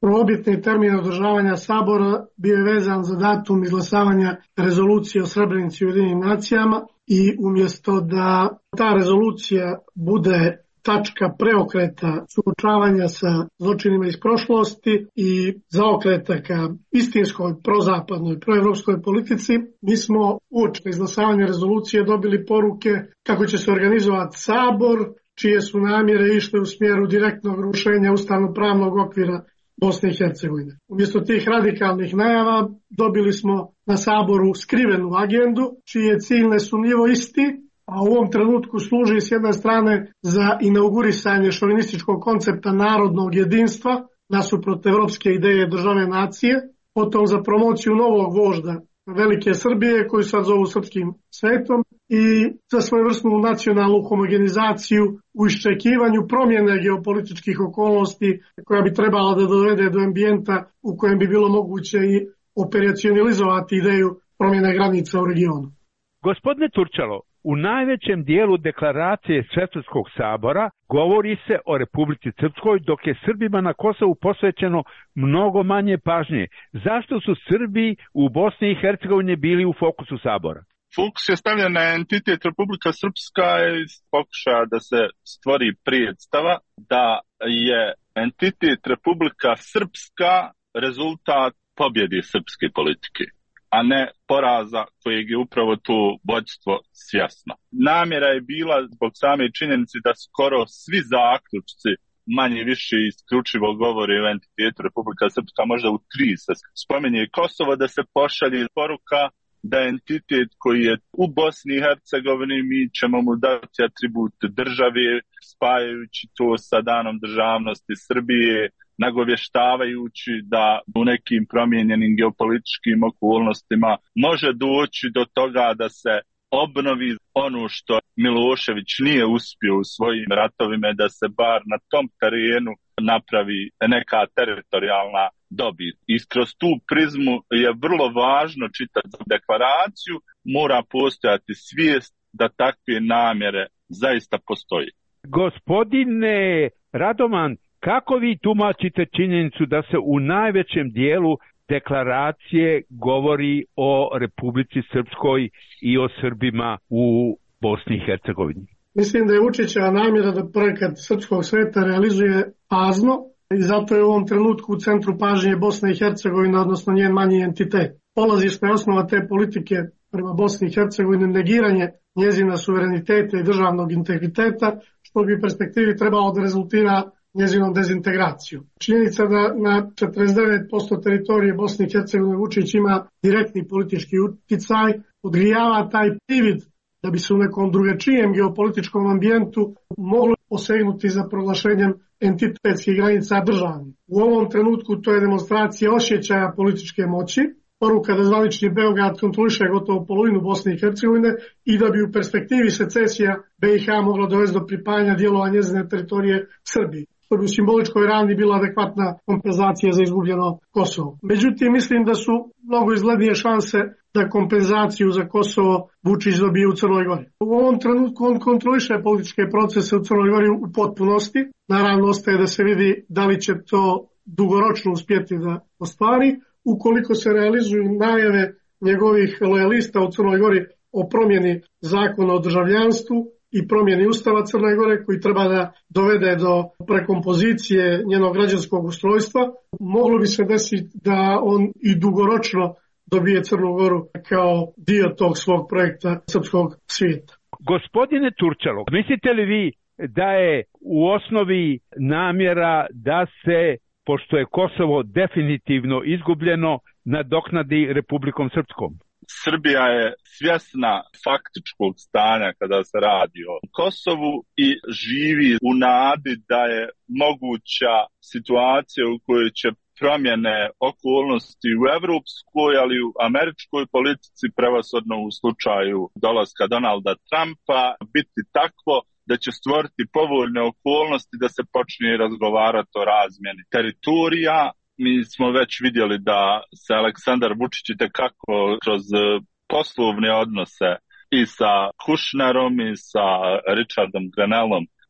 Prvobitni termin održavanja sabora bio je vezan za datum izglasavanja rezolucije o Srebrenici u Ujedinjenim nacijama i umjesto da ta rezolucija bude tačka preokreta suočavanja sa zločinima iz prošlosti i zaokreta ka istinskoj, prozapadnoj, proevropskoj politici, mi smo uoči izglasavanja rezolucije dobili poruke kako će se organizovati sabor, čije su namjere išle u smjeru direktnog rušenja ustavno-pravnog okvira Bosne i Hercegovine. Umjesto tih radikalnih najava dobili smo na saboru skrivenu agendu, čiji je cilj nesumnjivo isti, a u ovom trenutku služi s jedne strane za inaugurisanje šovinističkog koncepta narodnog jedinstva nasuprot evropske ideje države nacije, potom za promociju novog vožda Velike Srbije, koju sad zovu srpskim svetom, i za svojevrsnu nacionalnu homogenizaciju u iščekivanju promjene geopolitičkih okolnosti koja bi trebala da dovede do ambijenta u kojem bi bilo moguće i operacionalizovati ideju promjene granica u regionu. Gospodine Turčalo, u najvećem dijelu deklaracije Svesrpskog sabora govori se o Republici Srpskoj, dok je Srbima na Kosovu posvećeno mnogo manje pažnje. Zašto su Srbi u Bosni i Hercegovini bili u fokusu sabora? Fokus je stavljen na entitet Republika Srpska iz pokušaja da se stvori predstava da je entitet Republika Srpska rezultat pobjede srpske politike, a ne poraza kojeg je upravo to vođstvo svjesno. Namjera je bila zbog same činjenice da skoro svi zaključci manje više isključivo govore o entitetu Republika Srpska, možda u tri se spominje Kosovo, da se pošalje poruka da je entitet koji je u Bosni i Hercegovini, mi ćemo mu dati atribut države, spajajući to sa danom državnosti Srbije, nagovještavajući da u nekim promijenjenim geopolitičkim okolnostima može doći do toga da se obnovi ono što Milošević nije uspio u svojim ratovima, da se bar na tom terenu napravi neka teritorijalna dobit. I kroz tu prizmu je vrlo važno čitati deklaraciju, mora postojati svijest da takve namjere zaista postoji. Gospodine Radoman, kako vi tumačite činjenicu da se u najvećem dijelu deklaracije govori o Republici Srpskoj i o Srbima u Bosni i Hercegovini? Mislim da je Vučićeva namjera da projekat srpskog sveta realizuje fazno i zato je u ovom trenutku u centru pažnje Bosne i Hercegovina, odnosno njen manji entitet. Polazišna je osnova te politike prema Bosni i Hercegovini negiranje njezina suvereniteta i državnog integriteta, što bi u perspektivi trebalo da rezultira njezinom dezintegraciju. Činjenica da na četrdeset devet posto teritorije Bosne i Hercegovine Vučić ima direktni politički uticaj, odgrijava taj privid da bi se u nekom drugačijem geopolitičkom ambijentu moglo posegnuti za proglašenjem entitetskih granica države. U ovom trenutku to je demonstracija osjećaja političke moći, poruka da zvanični Beograd kontroliše gotovo polovinu Bosne i Hercegovine i da bi u perspektivi secesija B i H mogla dovesti do pripajanja dijelova njezine teritorije Srbiji, što bi u simboličkoj ravni bila adekvatna kompenzacija za izgubljeno Kosovo. Međutim, mislim da su mnogo izglednije šanse da kompenzaciju za Kosovo Vučić dobije u Crnoj Gori. U ovom trenutku on kontroliše političke procese u Crnoj Gori u potpunosti. Naravno, ostaje da se vidi da li će to dugoročno uspjeti da ostvari. Ukoliko se realizuju najave njegovih lojalista u Crnoj Gori o promjeni zakona o državljanstvu i promjeni Ustava Crne Gore, koji treba da dovede do prekompozicije njenog građanskog ustrojstva, moglo bi se desiti da on i dugoročno dobije Crnu Goru kao dio tog svog projekta srpskog svijeta. Gospodine Turčalo, mislite li vi da je u osnovi namjera da se, pošto je Kosovo definitivno izgubljeno, nadoknadi Republikom Srpskom? Srbija je svjesna faktičkog stanja kada se radi o Kosovu i živi u nadi da je moguća situacija u kojoj će promjene okolnosti u evropskoj, ali i u američkoj politici, prevashodno u slučaju dolaska Donalda Trumpa, biti takvo da će stvoriti povoljne okolnosti da se počne razgovarati o razmjeni teritorija. Mi smo već vidjeli da se Aleksandar Vučić itekako kroz poslovne odnose i sa Kušnerom i sa Richardom Grenellom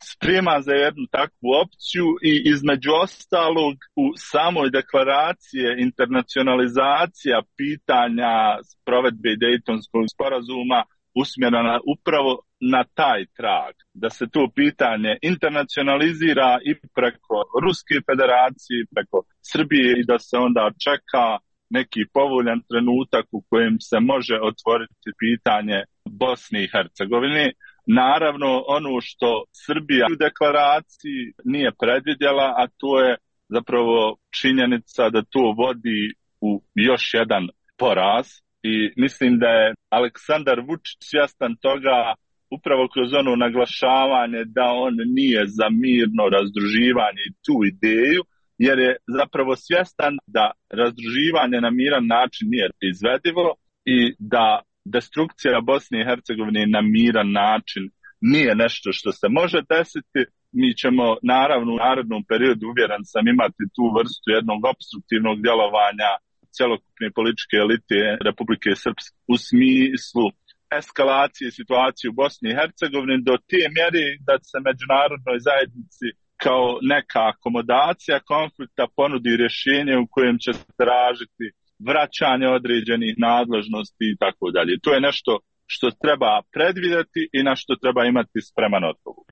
spreman za jednu takvu opciju i između ostalog u samoj deklaraciji internacionalizacija pitanja provedbe Dejtonskog sporazuma usmjerena upravo na taj trag, da se to pitanje internacionalizira i preko Ruske federacije, preko Srbije i da se onda čeka neki povoljan trenutak u kojem se može otvoriti pitanje Bosne i Hercegovine. Naravno, ono što Srbija u deklaraciji nije predvidjela, a to je zapravo činjenica da to vodi u još jedan poraz. I mislim da je Aleksandar Vučić svjestan toga upravo kroz ono naglašavanje da on nije za mirno razdruživanje i tu ideju, jer je zapravo svjestan da razdruživanje na miran način nije izvedivo i da destrukcija Bosne i Hercegovine na miran način nije nešto što se može desiti. Mi ćemo naravno u narednom periodu, uvjeren sam, imati tu vrstu jednog obstruktivnog djelovanja cjelokupne političke elite Republike Srpske u smislu eskalacije situacije u Bosni i Hercegovini do te mjere da se međunarodnoj zajednici kao neka akomodacija konflikta ponudi rješenje u kojem će se tražiti vraćanje određenih nadležnosti i tako dalje. To je nešto što treba predvidjeti i na što treba imati spreman odgovor.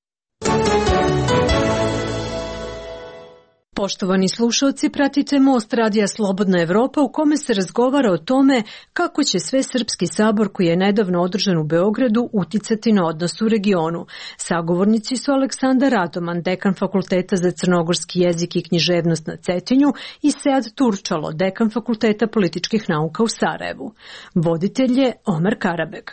Poštovani slušalci, pratite Most radija Slobodna Evropa u kome se razgovara o tome kako će sve srpski sabor koji je nedavno održan u Beogradu uticati na odnos u regionu. Sagovornici su Aleksandar Radoman, dekan Fakulteta za crnogorski jezik i književnost na Cetinju i Sead Turčalo, dekan Fakulteta političkih nauka u Sarajevu. Voditelj je Omer Karabek.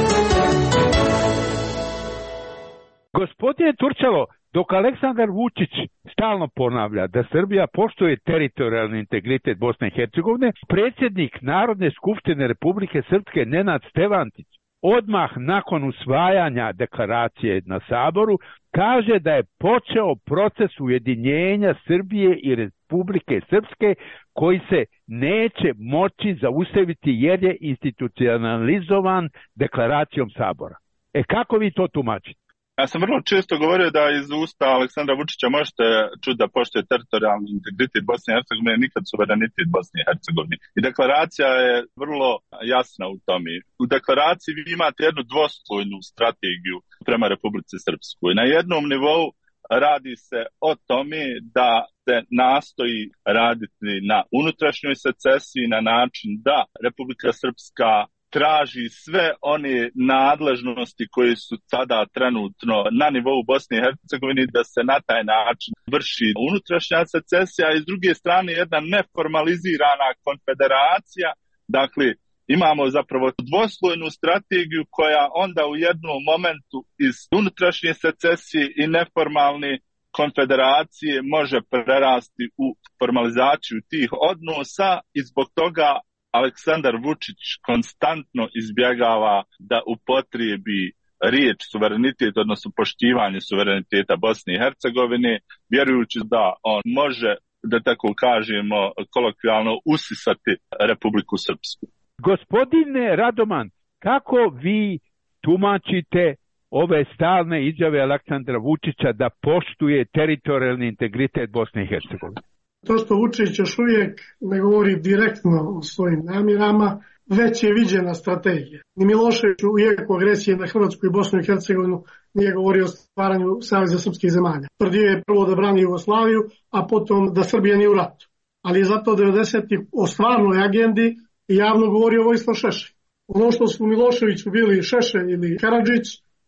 Gospodine Turčalo, dok Aleksandar Vučić stalno ponavlja da Srbija poštuje teritorijalni integritet Bosne i Hercegovine, predsjednik Narodne skupštine Republike Srpske Nenad Stevantić odmah nakon usvajanja deklaracije na Saboru kaže da je počeo proces ujedinjenja Srbije i Republike Srpske koji se neće moći zaustaviti jer je institucionalizovan deklaracijom Sabora. E kako vi to tumačite? Ja sam vrlo često govorio da iz usta Aleksandra Vučića možete čuti da poštuje teritorijalni integritet Bosne i Hercegovine, nikad suverenitet Bosne i Hercegovine. I deklaracija je vrlo jasna u tome. U deklaraciji vi imate jednu dvoslojnu strategiju prema Republici Srpskoj. Na jednom nivou radi se o tome da se nastoji raditi na unutrašnjoj secesiji na način da Republika Srpska traži sve one nadležnosti koje su sada trenutno na nivou Bosne i Hercegovine da se na taj način vrši unutrašnja secesija i s druge strane jedna neformalizirana konfederacija. Dakle, imamo zapravo dvoslojnu strategiju koja onda u jednom momentu iz unutrašnje secesije i neformalne konfederacije može prerasti u formalizaciju tih odnosa i zbog toga Aleksandar Vučić konstantno izbjegava da upotrijebi riječ suverenitet, odnosno poštivanje suvereniteta Bosne i Hercegovine, vjerujući da on može, da tako kažemo, kolokvijalno usisati Republiku Srpsku. Gospodine Radoman, kako vi tumačite ove stalne izjave Aleksandra Vučića da poštuje teritorijalni integritet Bosne i Hercegovine? To što Vučić još uvijek ne govori direktno o svojim namjerama, već je viđena strategija. Ni Milošević u jeku agresije na Hrvatsku i Bosnu i Hercegovinu nije govorio o stvaranju Saveza srpskih zemalja. Tvrdio je prvo da brani Jugoslaviju, a potom da Srbija nije u ratu. Ali je zato devedesetih o stvarnoj agendi javno govorio Vojislav Šešelj. Ono što su Miloševiću bili Šešelj ili Karadžić,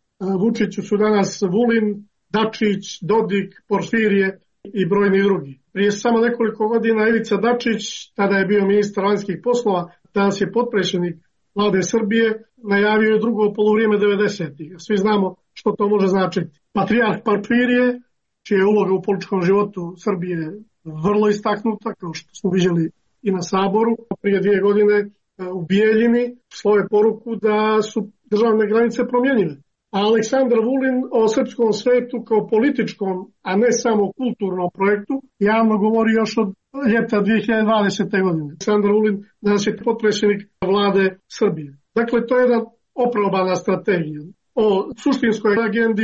Vučiću su danas Vulin, Dačić, Dodik, Porfirije i brojni drugi. Prije samo nekoliko godina Ivica Dačić, tada je bio ministar vanjskih poslova, danas je potpredsjednik vlade Srbije, najavio je drugo polovrijeme devedesetih. Svi znamo što to može značiti. Patrijarh Porfirije, čija je uloga u političkom životu Srbije vrlo istaknuta, kao što smo vidjeli i na Saboru, prije dvije godine u Bijeljini, slove poruku da su državne granice promijenjene. A Aleksandar Vulin o srpskom svetu kao političkom, a ne samo kulturnom projektu, javno govori još od ljeta dvije hiljade dvadesete. godine. Aleksandar Vulin danas je potpredsjednik vlade Srbije. Dakle, to je jedna oprobana strategija. O suštinskoj agendi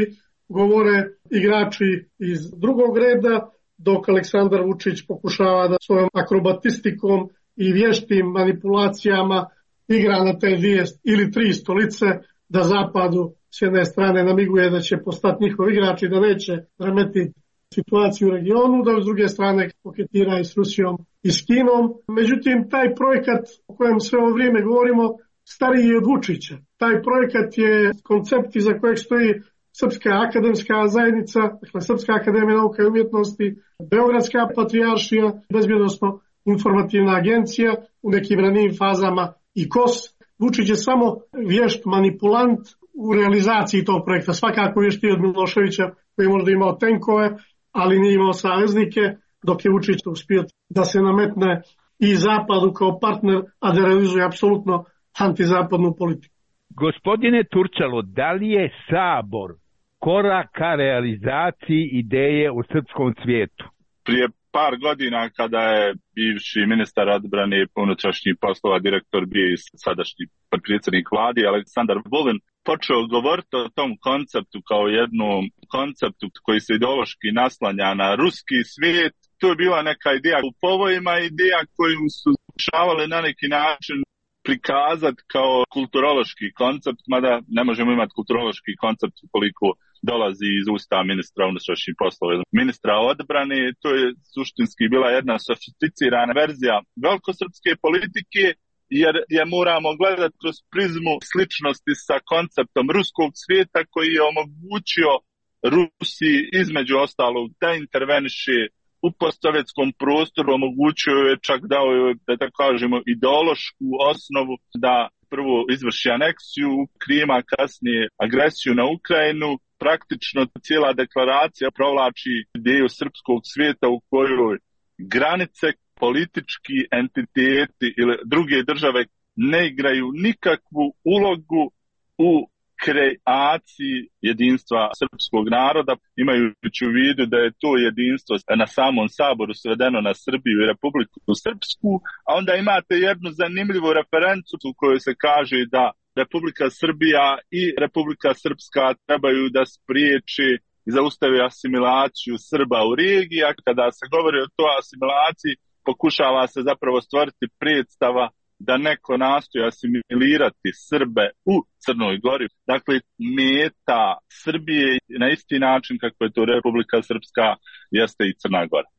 govore igrači iz drugog reda, dok Aleksandar Vučić pokušava da svojom akrobatistikom i vještim manipulacijama igra na te dvije ili tri stolice, da Zapadu s jedne strane namiguje da će postati njihov igrač i da neće remetiti situaciju u regionu, da s druge strane koketira i s Rusijom i s Kinom. Međutim, taj projekat o kojem sve ovo vrijeme govorimo stariji je od Vučića. Taj projekat je koncept iza kojeg stoji Srpska akademska zajednica, dakle Srpska akademija nauka i umjetnosti, Beogradska patrijaršija, bezbjednosno informativna agencija, u nekim ranijim fazama i K O S. Vučić je samo vješt manipulant u realizaciji tog projekta. Svakako vještiji od Miloševića, koji je možda imao tenkove, ali nije imao saveznike, dok je Vučić uspio da se nametne i Zapadu kao partner, a da realizuje apsolutno antizapadnu politiku. Gospodine Turčalo, da li je Sabor korak ka realizaciji ideje u srpskom svijetu? Prije par godina, kada je bivši ministar odbrane i unutrašnjih poslova, direktor bio i sadašnji predsjednik vlade Aleksandar Vulin, počeo govoriti o tom konceptu kao jednom konceptu koji se ideološki naslanja na ruski svijet. To je bila neka ideja u povojima, ideja koju su pokušavali na neki način prikazati kao kulturološki koncept, mada ne možemo imati kulturološki koncept ukoliko dolazi iz usta ministra unutrašnjih poslova, ministra odbrane. To je suštinski bila jedna sofisticirana verzija velikosrpske politike, jer je moramo gledati kroz prizmu sličnosti sa konceptom ruskog svijeta koji je omogućio Rusiji između ostalog da interveniše u postsovjetskom prostoru, omogućio je čak dao je, da tako kažemo, ideološku osnovu da prvo izvrši aneksiju Krima, kasnije agresiju na Ukrajinu. Praktično cijela deklaracija provlači ideju srpskog svijeta u kojoj granice, politički entiteti ili druge države ne igraju nikakvu ulogu u kreaciji jedinstva srpskog naroda, imajući u vidu da je to jedinstvo na samom Saboru svedeno na Srbiju i Republiku Srpsku, a onda imate jednu zanimljivu referencu u kojoj se kaže da Republika Srbija i Republika Srpska trebaju da spriječi i zaustavi asimilaciju Srba u regiji, a kada se govori o toj asimilaciji pokušava se zapravo stvoriti predstava da neko nastoji asimilirati Srbe u Crnoj Gori. Dakle, meta Srbije na isti način kako je to Republika Srpska jeste i Crna Gora.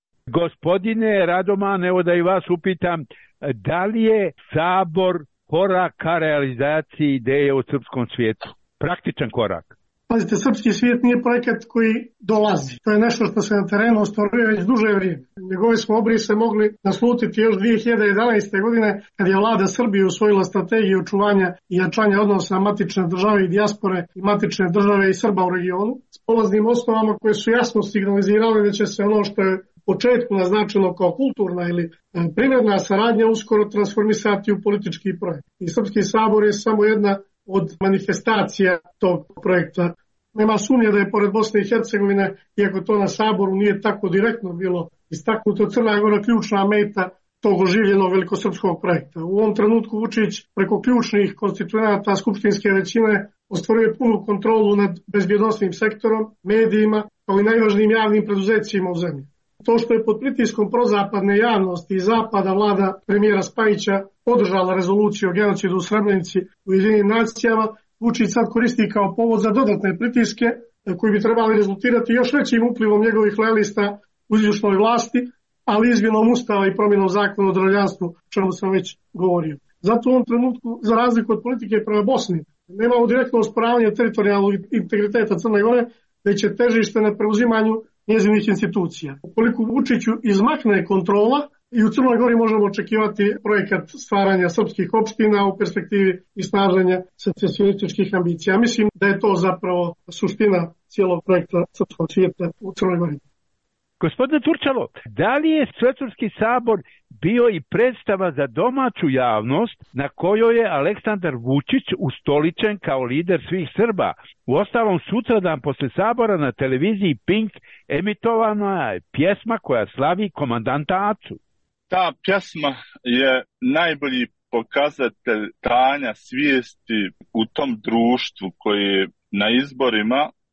Gospodine Radoman, evo da i vas upitam, da li je Sabor korak ka realizaciji ideje u srpskom svijetu? Praktičan korak. Pazite, srpski svijet nije projekat koji dolazi. To je nešto što se na terenu ostvaruje već duže vrijeme. Njegove smo obrise mogli naslutiti još dvije hiljade jedanaeste. godine, kad je vlada Srbije usvojila strategiju očuvanja i jačanja odnosa matične države i dijaspore i matične države i Srba u regionu, s polaznim osnovama koje su jasno signalizirale da će se ono što je u početku naznačeno kao kulturna ili privredna saradnja uskoro transformisati u politički projekt. I Srpski sabor je samo jedna od manifestacija tog projekta. Nema sumnje da je pored Bosne i Hercegovine, iako to na Saboru nije tako direktno bilo istaknuto, Crna Gora ključna meta tog oživljenog velikosrpskog projekta. U ovom trenutku Vučić preko ključnih konstituenata skupštinske većine ostvaruje punu kontrolu nad bezbjednosnim sektorom, medijima, kao i najvažnijim javnim preduzećima u zemlji. To što je pod pritiskom prozapadne javnosti i zapada vlada premijera Spajića podržala rezoluciju o genocidu u Srebrenici u Ujedinjenim nacijama, Vučić sad koristi kao povod za dodatne pritiske koji bi trebali rezultirati još većim uplivom njegovih lojalista u izvršnoj vlasti, ali izmjenom ustava i promjenom zakona o državljanstvu, o čemu sam već govorio. Zato u ovom trenutku, za razliku od politike prema Bosni, nemamo direktno osporavanje teritorijalnog integriteta Crne Gore, već je težište na preuzimanju njezinih institucija. Ukoliko Vučiću izmakne kontrola, i u Crnoj Gori možemo očekivati projekat stvaranja srpskih opština u perspektivi i snaženja secesionističkih ambicija. Mislim da je to zapravo suština cijelog projekta srpskog svijeta u Crnoj Gori. Gospodine Turčalo, da li je Svetovski sabor bio i predstava za domaću javnost na kojoj je Aleksandar Vučić ustoličen kao lider svih Srba? Uostalom, sutradan posle sabora na televiziji Pink emitovana je pjesma koja slavi komandanta Acu. Ta pjesma je najbolji pokazatelj stanja svijesti u tom društvu koji na izborima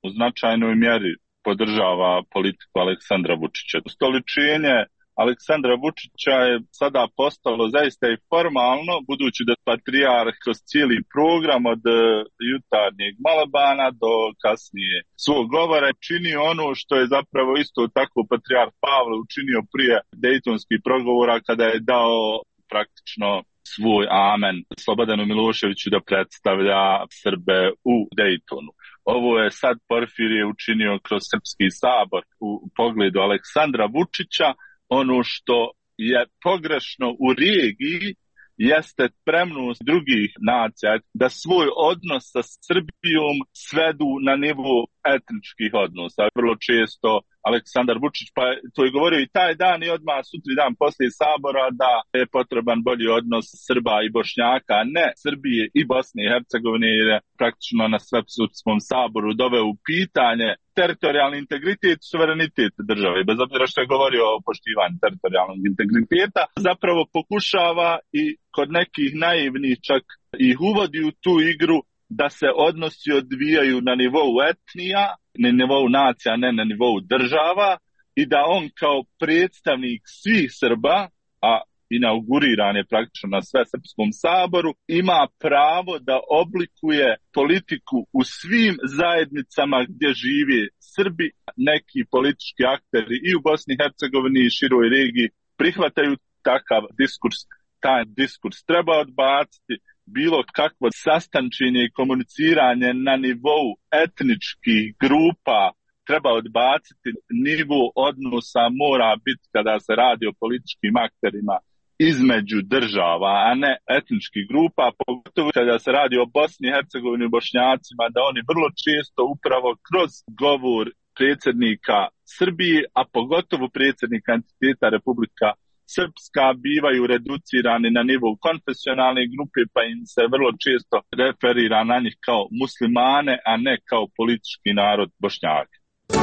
u značajnoj mjeri podržava politiku Aleksandra Vučića. Ustoličenje Aleksandra Vučića je sada postalo zaista i formalno, budući da patrijarh kroz cijeli program od jutarnjeg malabana do kasnije svog govora čini ono što je zapravo isto tako patrijarh Pavle učinio prije dejtonskih progovora, kada je dao praktično svoj amen Slobodanu Miloševiću da predstavlja Srbe u Dejtonu. Ovo je sad Porfirije učinio kroz Srpski sabor u pogledu Aleksandra Vučića. Ono što je pogrešno u regiji jeste spremnost drugih nacija da svoj odnos sa Srbijom svedu na nivo etničkih odnosa. Vrlo često Aleksandar Vučić, pa to je govorio i taj dan i odmah sutri dan poslije sabora, da je potreban bolji odnos Srba i Bošnjaka, ne Srbije i Bosne i Hercegovine, jer je praktično na Svepsudskom saboru doveo u pitanje teritorijalni integritet i suverenitet države. Bez obzira što je govorio o poštivanju teritorijalnog integriteta, zapravo pokušava i kod nekih naivnih čak ih uvodi u tu igru da se odnosi odvijaju na nivou etnija, na nivou nacija, ne na nivou država, i da on kao predstavnik svih Srba, a inauguriran je praktično na Svesrpskom saboru, ima pravo da oblikuje politiku u svim zajednicama gdje žive Srbi. Neki politički akteri i u Bosni i Hercegovini i široj regiji prihvataju takav diskurs. Taj diskurs treba odbaciti. Bilo kakvo sastančenje i komuniciranje na nivou etničkih grupa treba odbaciti. Nivo odnosa mora biti, kada se radi o političkim akterima, između država, a ne etničkih grupa, pogotovo kada se radi o Bosni i Hercegovini i Bošnjacima, da oni vrlo često upravo kroz govor predsjednika Srbije, a pogotovo predsjednika entiteta Republika Srpska, bivaju reducirani na nivou konfesionalne grupe, pa im se vrlo često referira na njih kao muslimane, a ne kao politički narod Bošnjaka.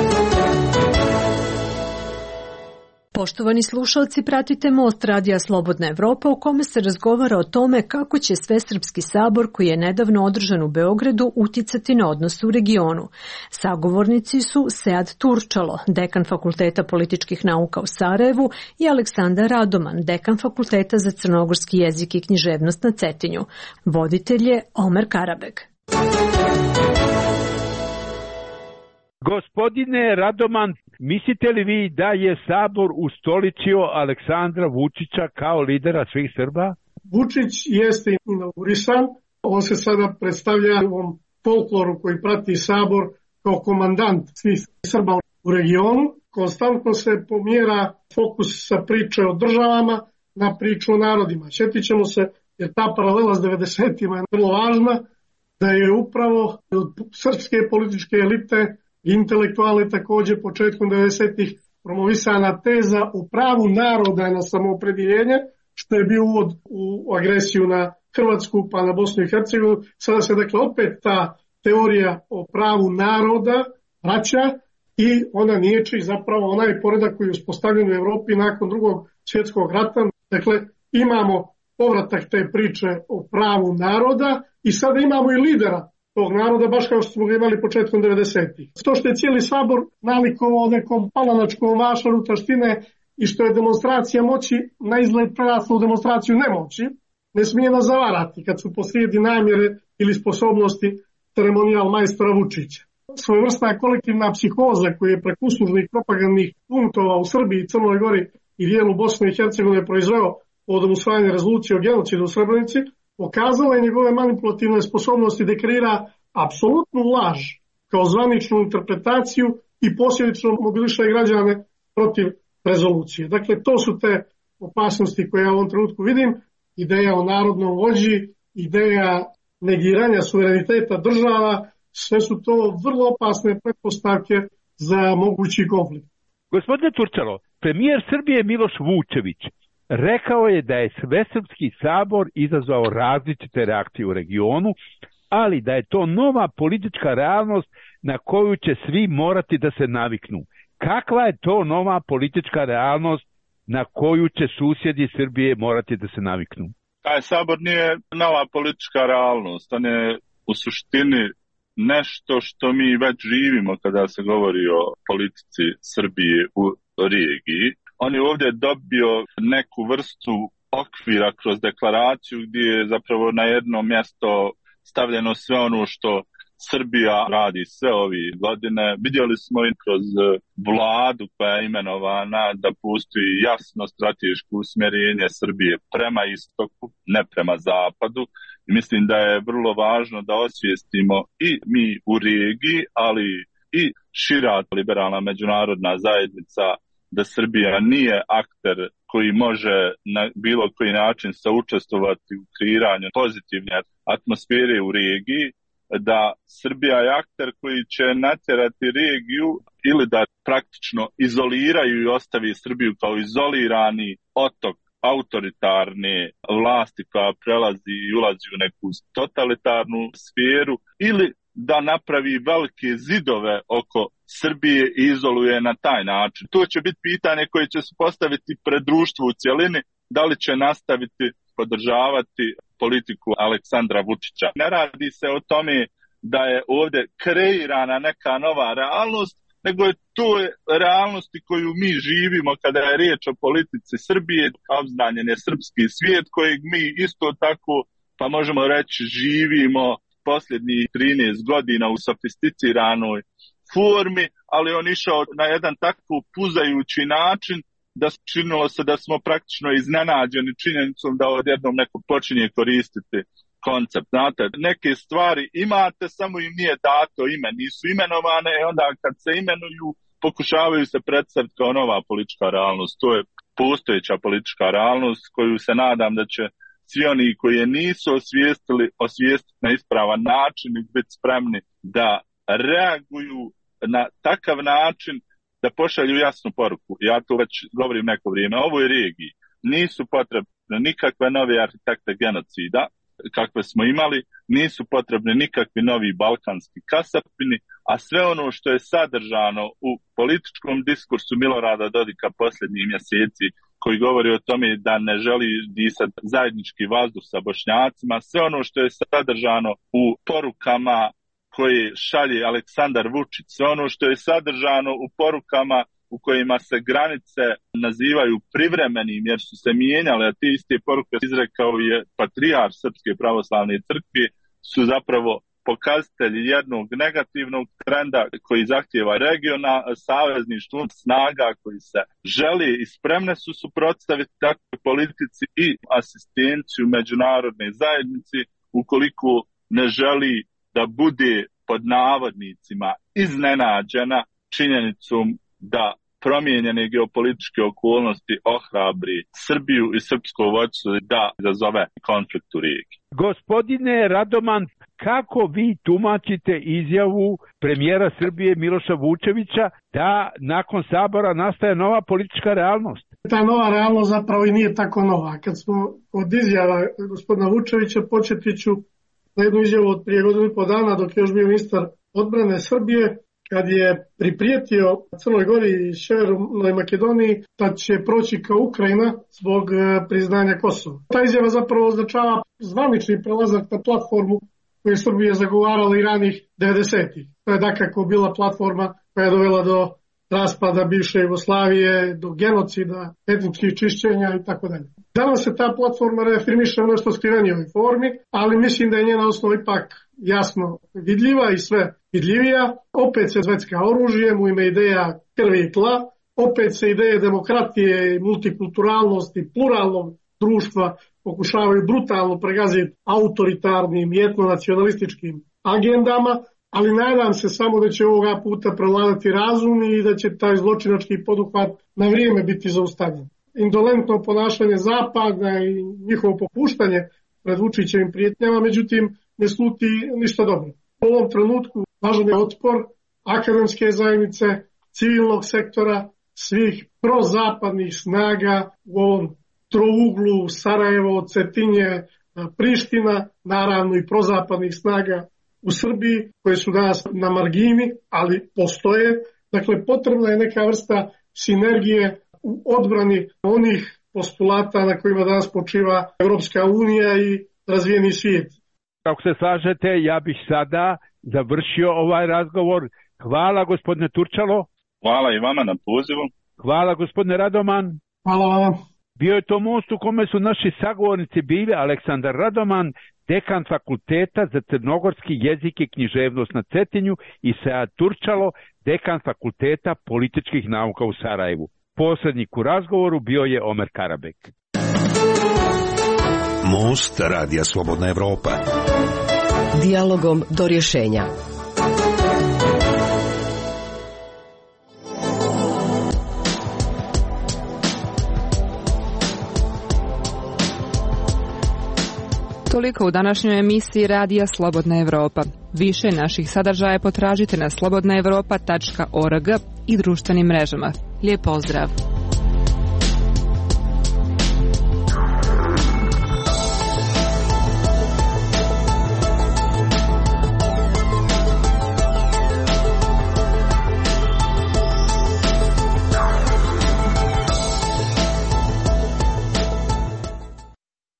Poštovani slušalci, pratite Most radija Slobodna Evropa, u kome se razgovara o tome kako će Svesrpski sabor, koji je nedavno održan u Beogradu, uticati na odnose u regionu. Sagovornici su Sead Turčalo, dekan Fakulteta političkih nauka u Sarajevu, i Aleksandar Radoman, dekan Fakulteta za crnogorski jezik i književnost na Cetinju. Voditelj je Omer Karabeg. Gospodine Radoman, mislite li vi da je Sabor ustoličio Aleksandra Vučića kao lidera svih Srba? Vučić jeste inaugurisan, on se sada predstavlja u ovom folkloru koji prati Sabor kao komandant svih Srba u regionu. Konstantno se pomjera fokus sa priče o državama na priču o narodima. Sjetit ćemo se, jer ta paralela s devedesetima je vrlo važna, da je upravo od srpske političke elite intelektualne također početkom devedesetih promovisana teza o pravu naroda na samoopredjeljenje, što je bio uvod u agresiju na Hrvatsku pa na Bosnu i Hercegovinu. Sada se dakle opet ta teorija o pravu naroda vraća i ona niječi zapravo onaj poredak koji je uspostavljen u Europi nakon drugog svjetskog rata. Dakle, imamo povratak te priče o pravu naroda i sada imamo i lidera tog naroda, baš kao što smo ga imali početkom devedesetih. To što je cijeli sabor nalikovao nekom palanačkom vašaru taštine i što je demonstracija moći na izgled prerasla u demonstraciju nemoći, ne smije nas zavarati kad su posrijedi namjere ili sposobnosti ceremonijal majstora Vučića. Svojevrsna kolektivna psihoza koja je preko uslužnih propagandnih punktova u Srbiji, Crnoj Gori i dijelu Bosne i Hercegovine proizveo povodom usvajanja rezolucije o genocidu u Srebrenici, pokazala je njegove manipulativne sposobnosti da kreira apsolutnu laž kao zvaničnu interpretaciju i posljedično mobiliše građane protiv rezolucije. Dakle, to su te opasnosti koje ja u ovom trenutku vidim. Ideja o narodnom vođi, ideja negiranja suvereniteta država, sve su to vrlo opasne pretpostavke za mogući konflikt. Gospodine Turčalo, premijer Srbije Miloš Vučević rekao je da je Svesrpski sabor izazvao različite reakcije u regionu, ali da je to nova politička realnost na koju će svi morati da se naviknu. Kakva je to nova politička realnost na koju će susjedi Srbije morati da se naviknu? Taj sabor nije nova politička realnost, on je u suštini nešto što mi već živimo kada se govori o politici Srbije u regiji. On je ovdje dobio neku vrstu okvira kroz deklaraciju gdje je zapravo na jedno mjesto stavljeno sve ono što Srbija radi sve ove godine. Vidjeli smo i kroz vladu koja je imenovana da postoji jasno strateško usmjerenje Srbije prema istoku, ne prema zapadu. I mislim da je vrlo važno da osvijestimo i mi u regiji, ali i šira liberalna međunarodna zajednica da Srbija nije akter koji može na bilo koji način saučestvovati u kreiranju pozitivne atmosfere u regiji, da Srbija je akter koji će natjerati regiju ili da praktično izoliraju i ostavi Srbiju kao izolirani otok autoritarne vlasti koja prelazi i ulazi u neku totalitarnu sferu, ili da napravi velike zidove oko Srbije i izoluje na taj način. To će biti pitanje koje će se postaviti pred društvo u cjelini, da li će nastaviti podržavati politiku Aleksandra Vučića. Ne radi se o tome da je ovdje kreirana neka nova realnost, nego je to realnosti koju mi živimo kada je riječ o politici Srbije, obznanjen je srpski svijet kojeg mi isto tako, pa možemo reći, živimo posljednjih trinaest godina u sofisticiranoj formi, ali on išao na jedan tako puzajući način da činilo se da smo praktično iznenađeni činjenicom da odjednom neko počinje koristiti koncept. Znate, neke stvari imate, samo im nije dato ime, nisu imenovane, i onda kad se imenuju pokušavaju se predstaviti kao nova politička realnost. To je postojeća politička realnost koju se nadam da će svi oni koji je nisu osvijestili, osvijestiti na ispravan način i biti spremni da reaguju na takav način da pošalju jasnu poruku. Ja to već govorim neko vrijeme. Ovoj regiji nisu potrebne nikakve nove arhitekte genocida kakve smo imali, nisu potrebne nikakvi novi balkanski kasapini, a sve ono što je sadržano u političkom diskursu Milorada Dodika posljednjih mjeseci, koji govori o tome da ne želi disati zajednički vazduh sa Bošnjacima, sve ono što je sadržano u porukama koje šalje Aleksandar Vučić, sve ono što je sadržano u porukama u kojima se granice nazivaju privremenim jer su se mijenjale, a te iste poruke izrekao je patrijarh Srpske pravoslavne crkve, su zapravo pokazatelji jednog negativnog trenda koji zahtijeva regional savezništvo snaga koji se želi i spremne su suprotstaviti takvoj politici i asistenciju međunarodne zajednici ukoliko ne želi da bude pod navodnicima iznenađena činjenicom da promijenjene geopolitičke okolnosti ohrabri Srbiju i srpsko vođstvo da izazove konflikt u regiji. Gospodine Radoman, kako vi tumačite izjavu premijera Srbije Miloša Vučevića da nakon Sabora nastaje nova politička realnost? Ta nova realnost zapravo i nije tako nova. Kad smo od izjava gospodina Vučevića, početi ću na jednu izjavu od prije godinu i po dana dok je još bio ministar odbrane Srbije, kad je priprijetio Crnoj Gori i Sjevernoj Makedoniji da će proći kao Ukrajina zbog priznanja Kosova. Ta izjava zapravo označava zvanični prelazak na platformu koju je Srbija zagovarala i ranih devedesetih. To je dakako bila platforma koja je dovela do raspada bivše Jugoslavije, do genocida, etničkih čišćenja i tako dalje. Danas se ta platforma reafirmiše u nešto skrivenijoj formi, ali mislim da je njena osnova ipak jasno vidljiva i sve vidljivija. Opet se zvecka oružjem u ime ideja krvi i tla, opet se ideje demokratije, multikulturalnosti, pluralnog društva pokušavaju brutalno pregaziti autoritarnim i etnonacionalističkim agendama, ali nadam se samo da će ovoga puta prevladati razum i da će taj zločinački poduhvat na vrijeme biti zaustavljen. Indolentno ponašanje Zapada i njihovo popuštanje pred Vučićevim prijetnjama, međutim, ne sluti ništa dobro. U ovom trenutku važan je otpor akademske zajednice, civilnog sektora, svih prozapadnih snaga u ovom trouglu Sarajevo, Cetinje, Priština, naravno i prozapadnih snaga u Srbiji, koje su danas na margini, ali postoje. Dakle, potrebna je neka vrsta sinergije u odbrani onih postulata na kojima danas počiva Europska unija i razvijeni svijet. Kako se slažete, ja bih sada završio ovaj razgovor. Hvala gospodine Turčalo. Hvala i vama na pozivu. Hvala gospodine Radoman. Hvala vama. Bio je to most u kome su naši sagovornici bili Aleksandar Radoman, dekan fakulteta za crnogorski jezik i književnost na Cetinju, i Sead Turčalo, dekan fakulteta političkih nauka u Sarajevu. Posrednik u razgovoru bio je Omer Karabek. Most Radija Slobodna Evropa. Dijalogom do rješenja. Toliko u današnjoj emisiji Radija Slobodna Evropa. Više naših sadržaja potražite na slobodna evropa tačka org i društvenim mrežama. Lijep pozdrav!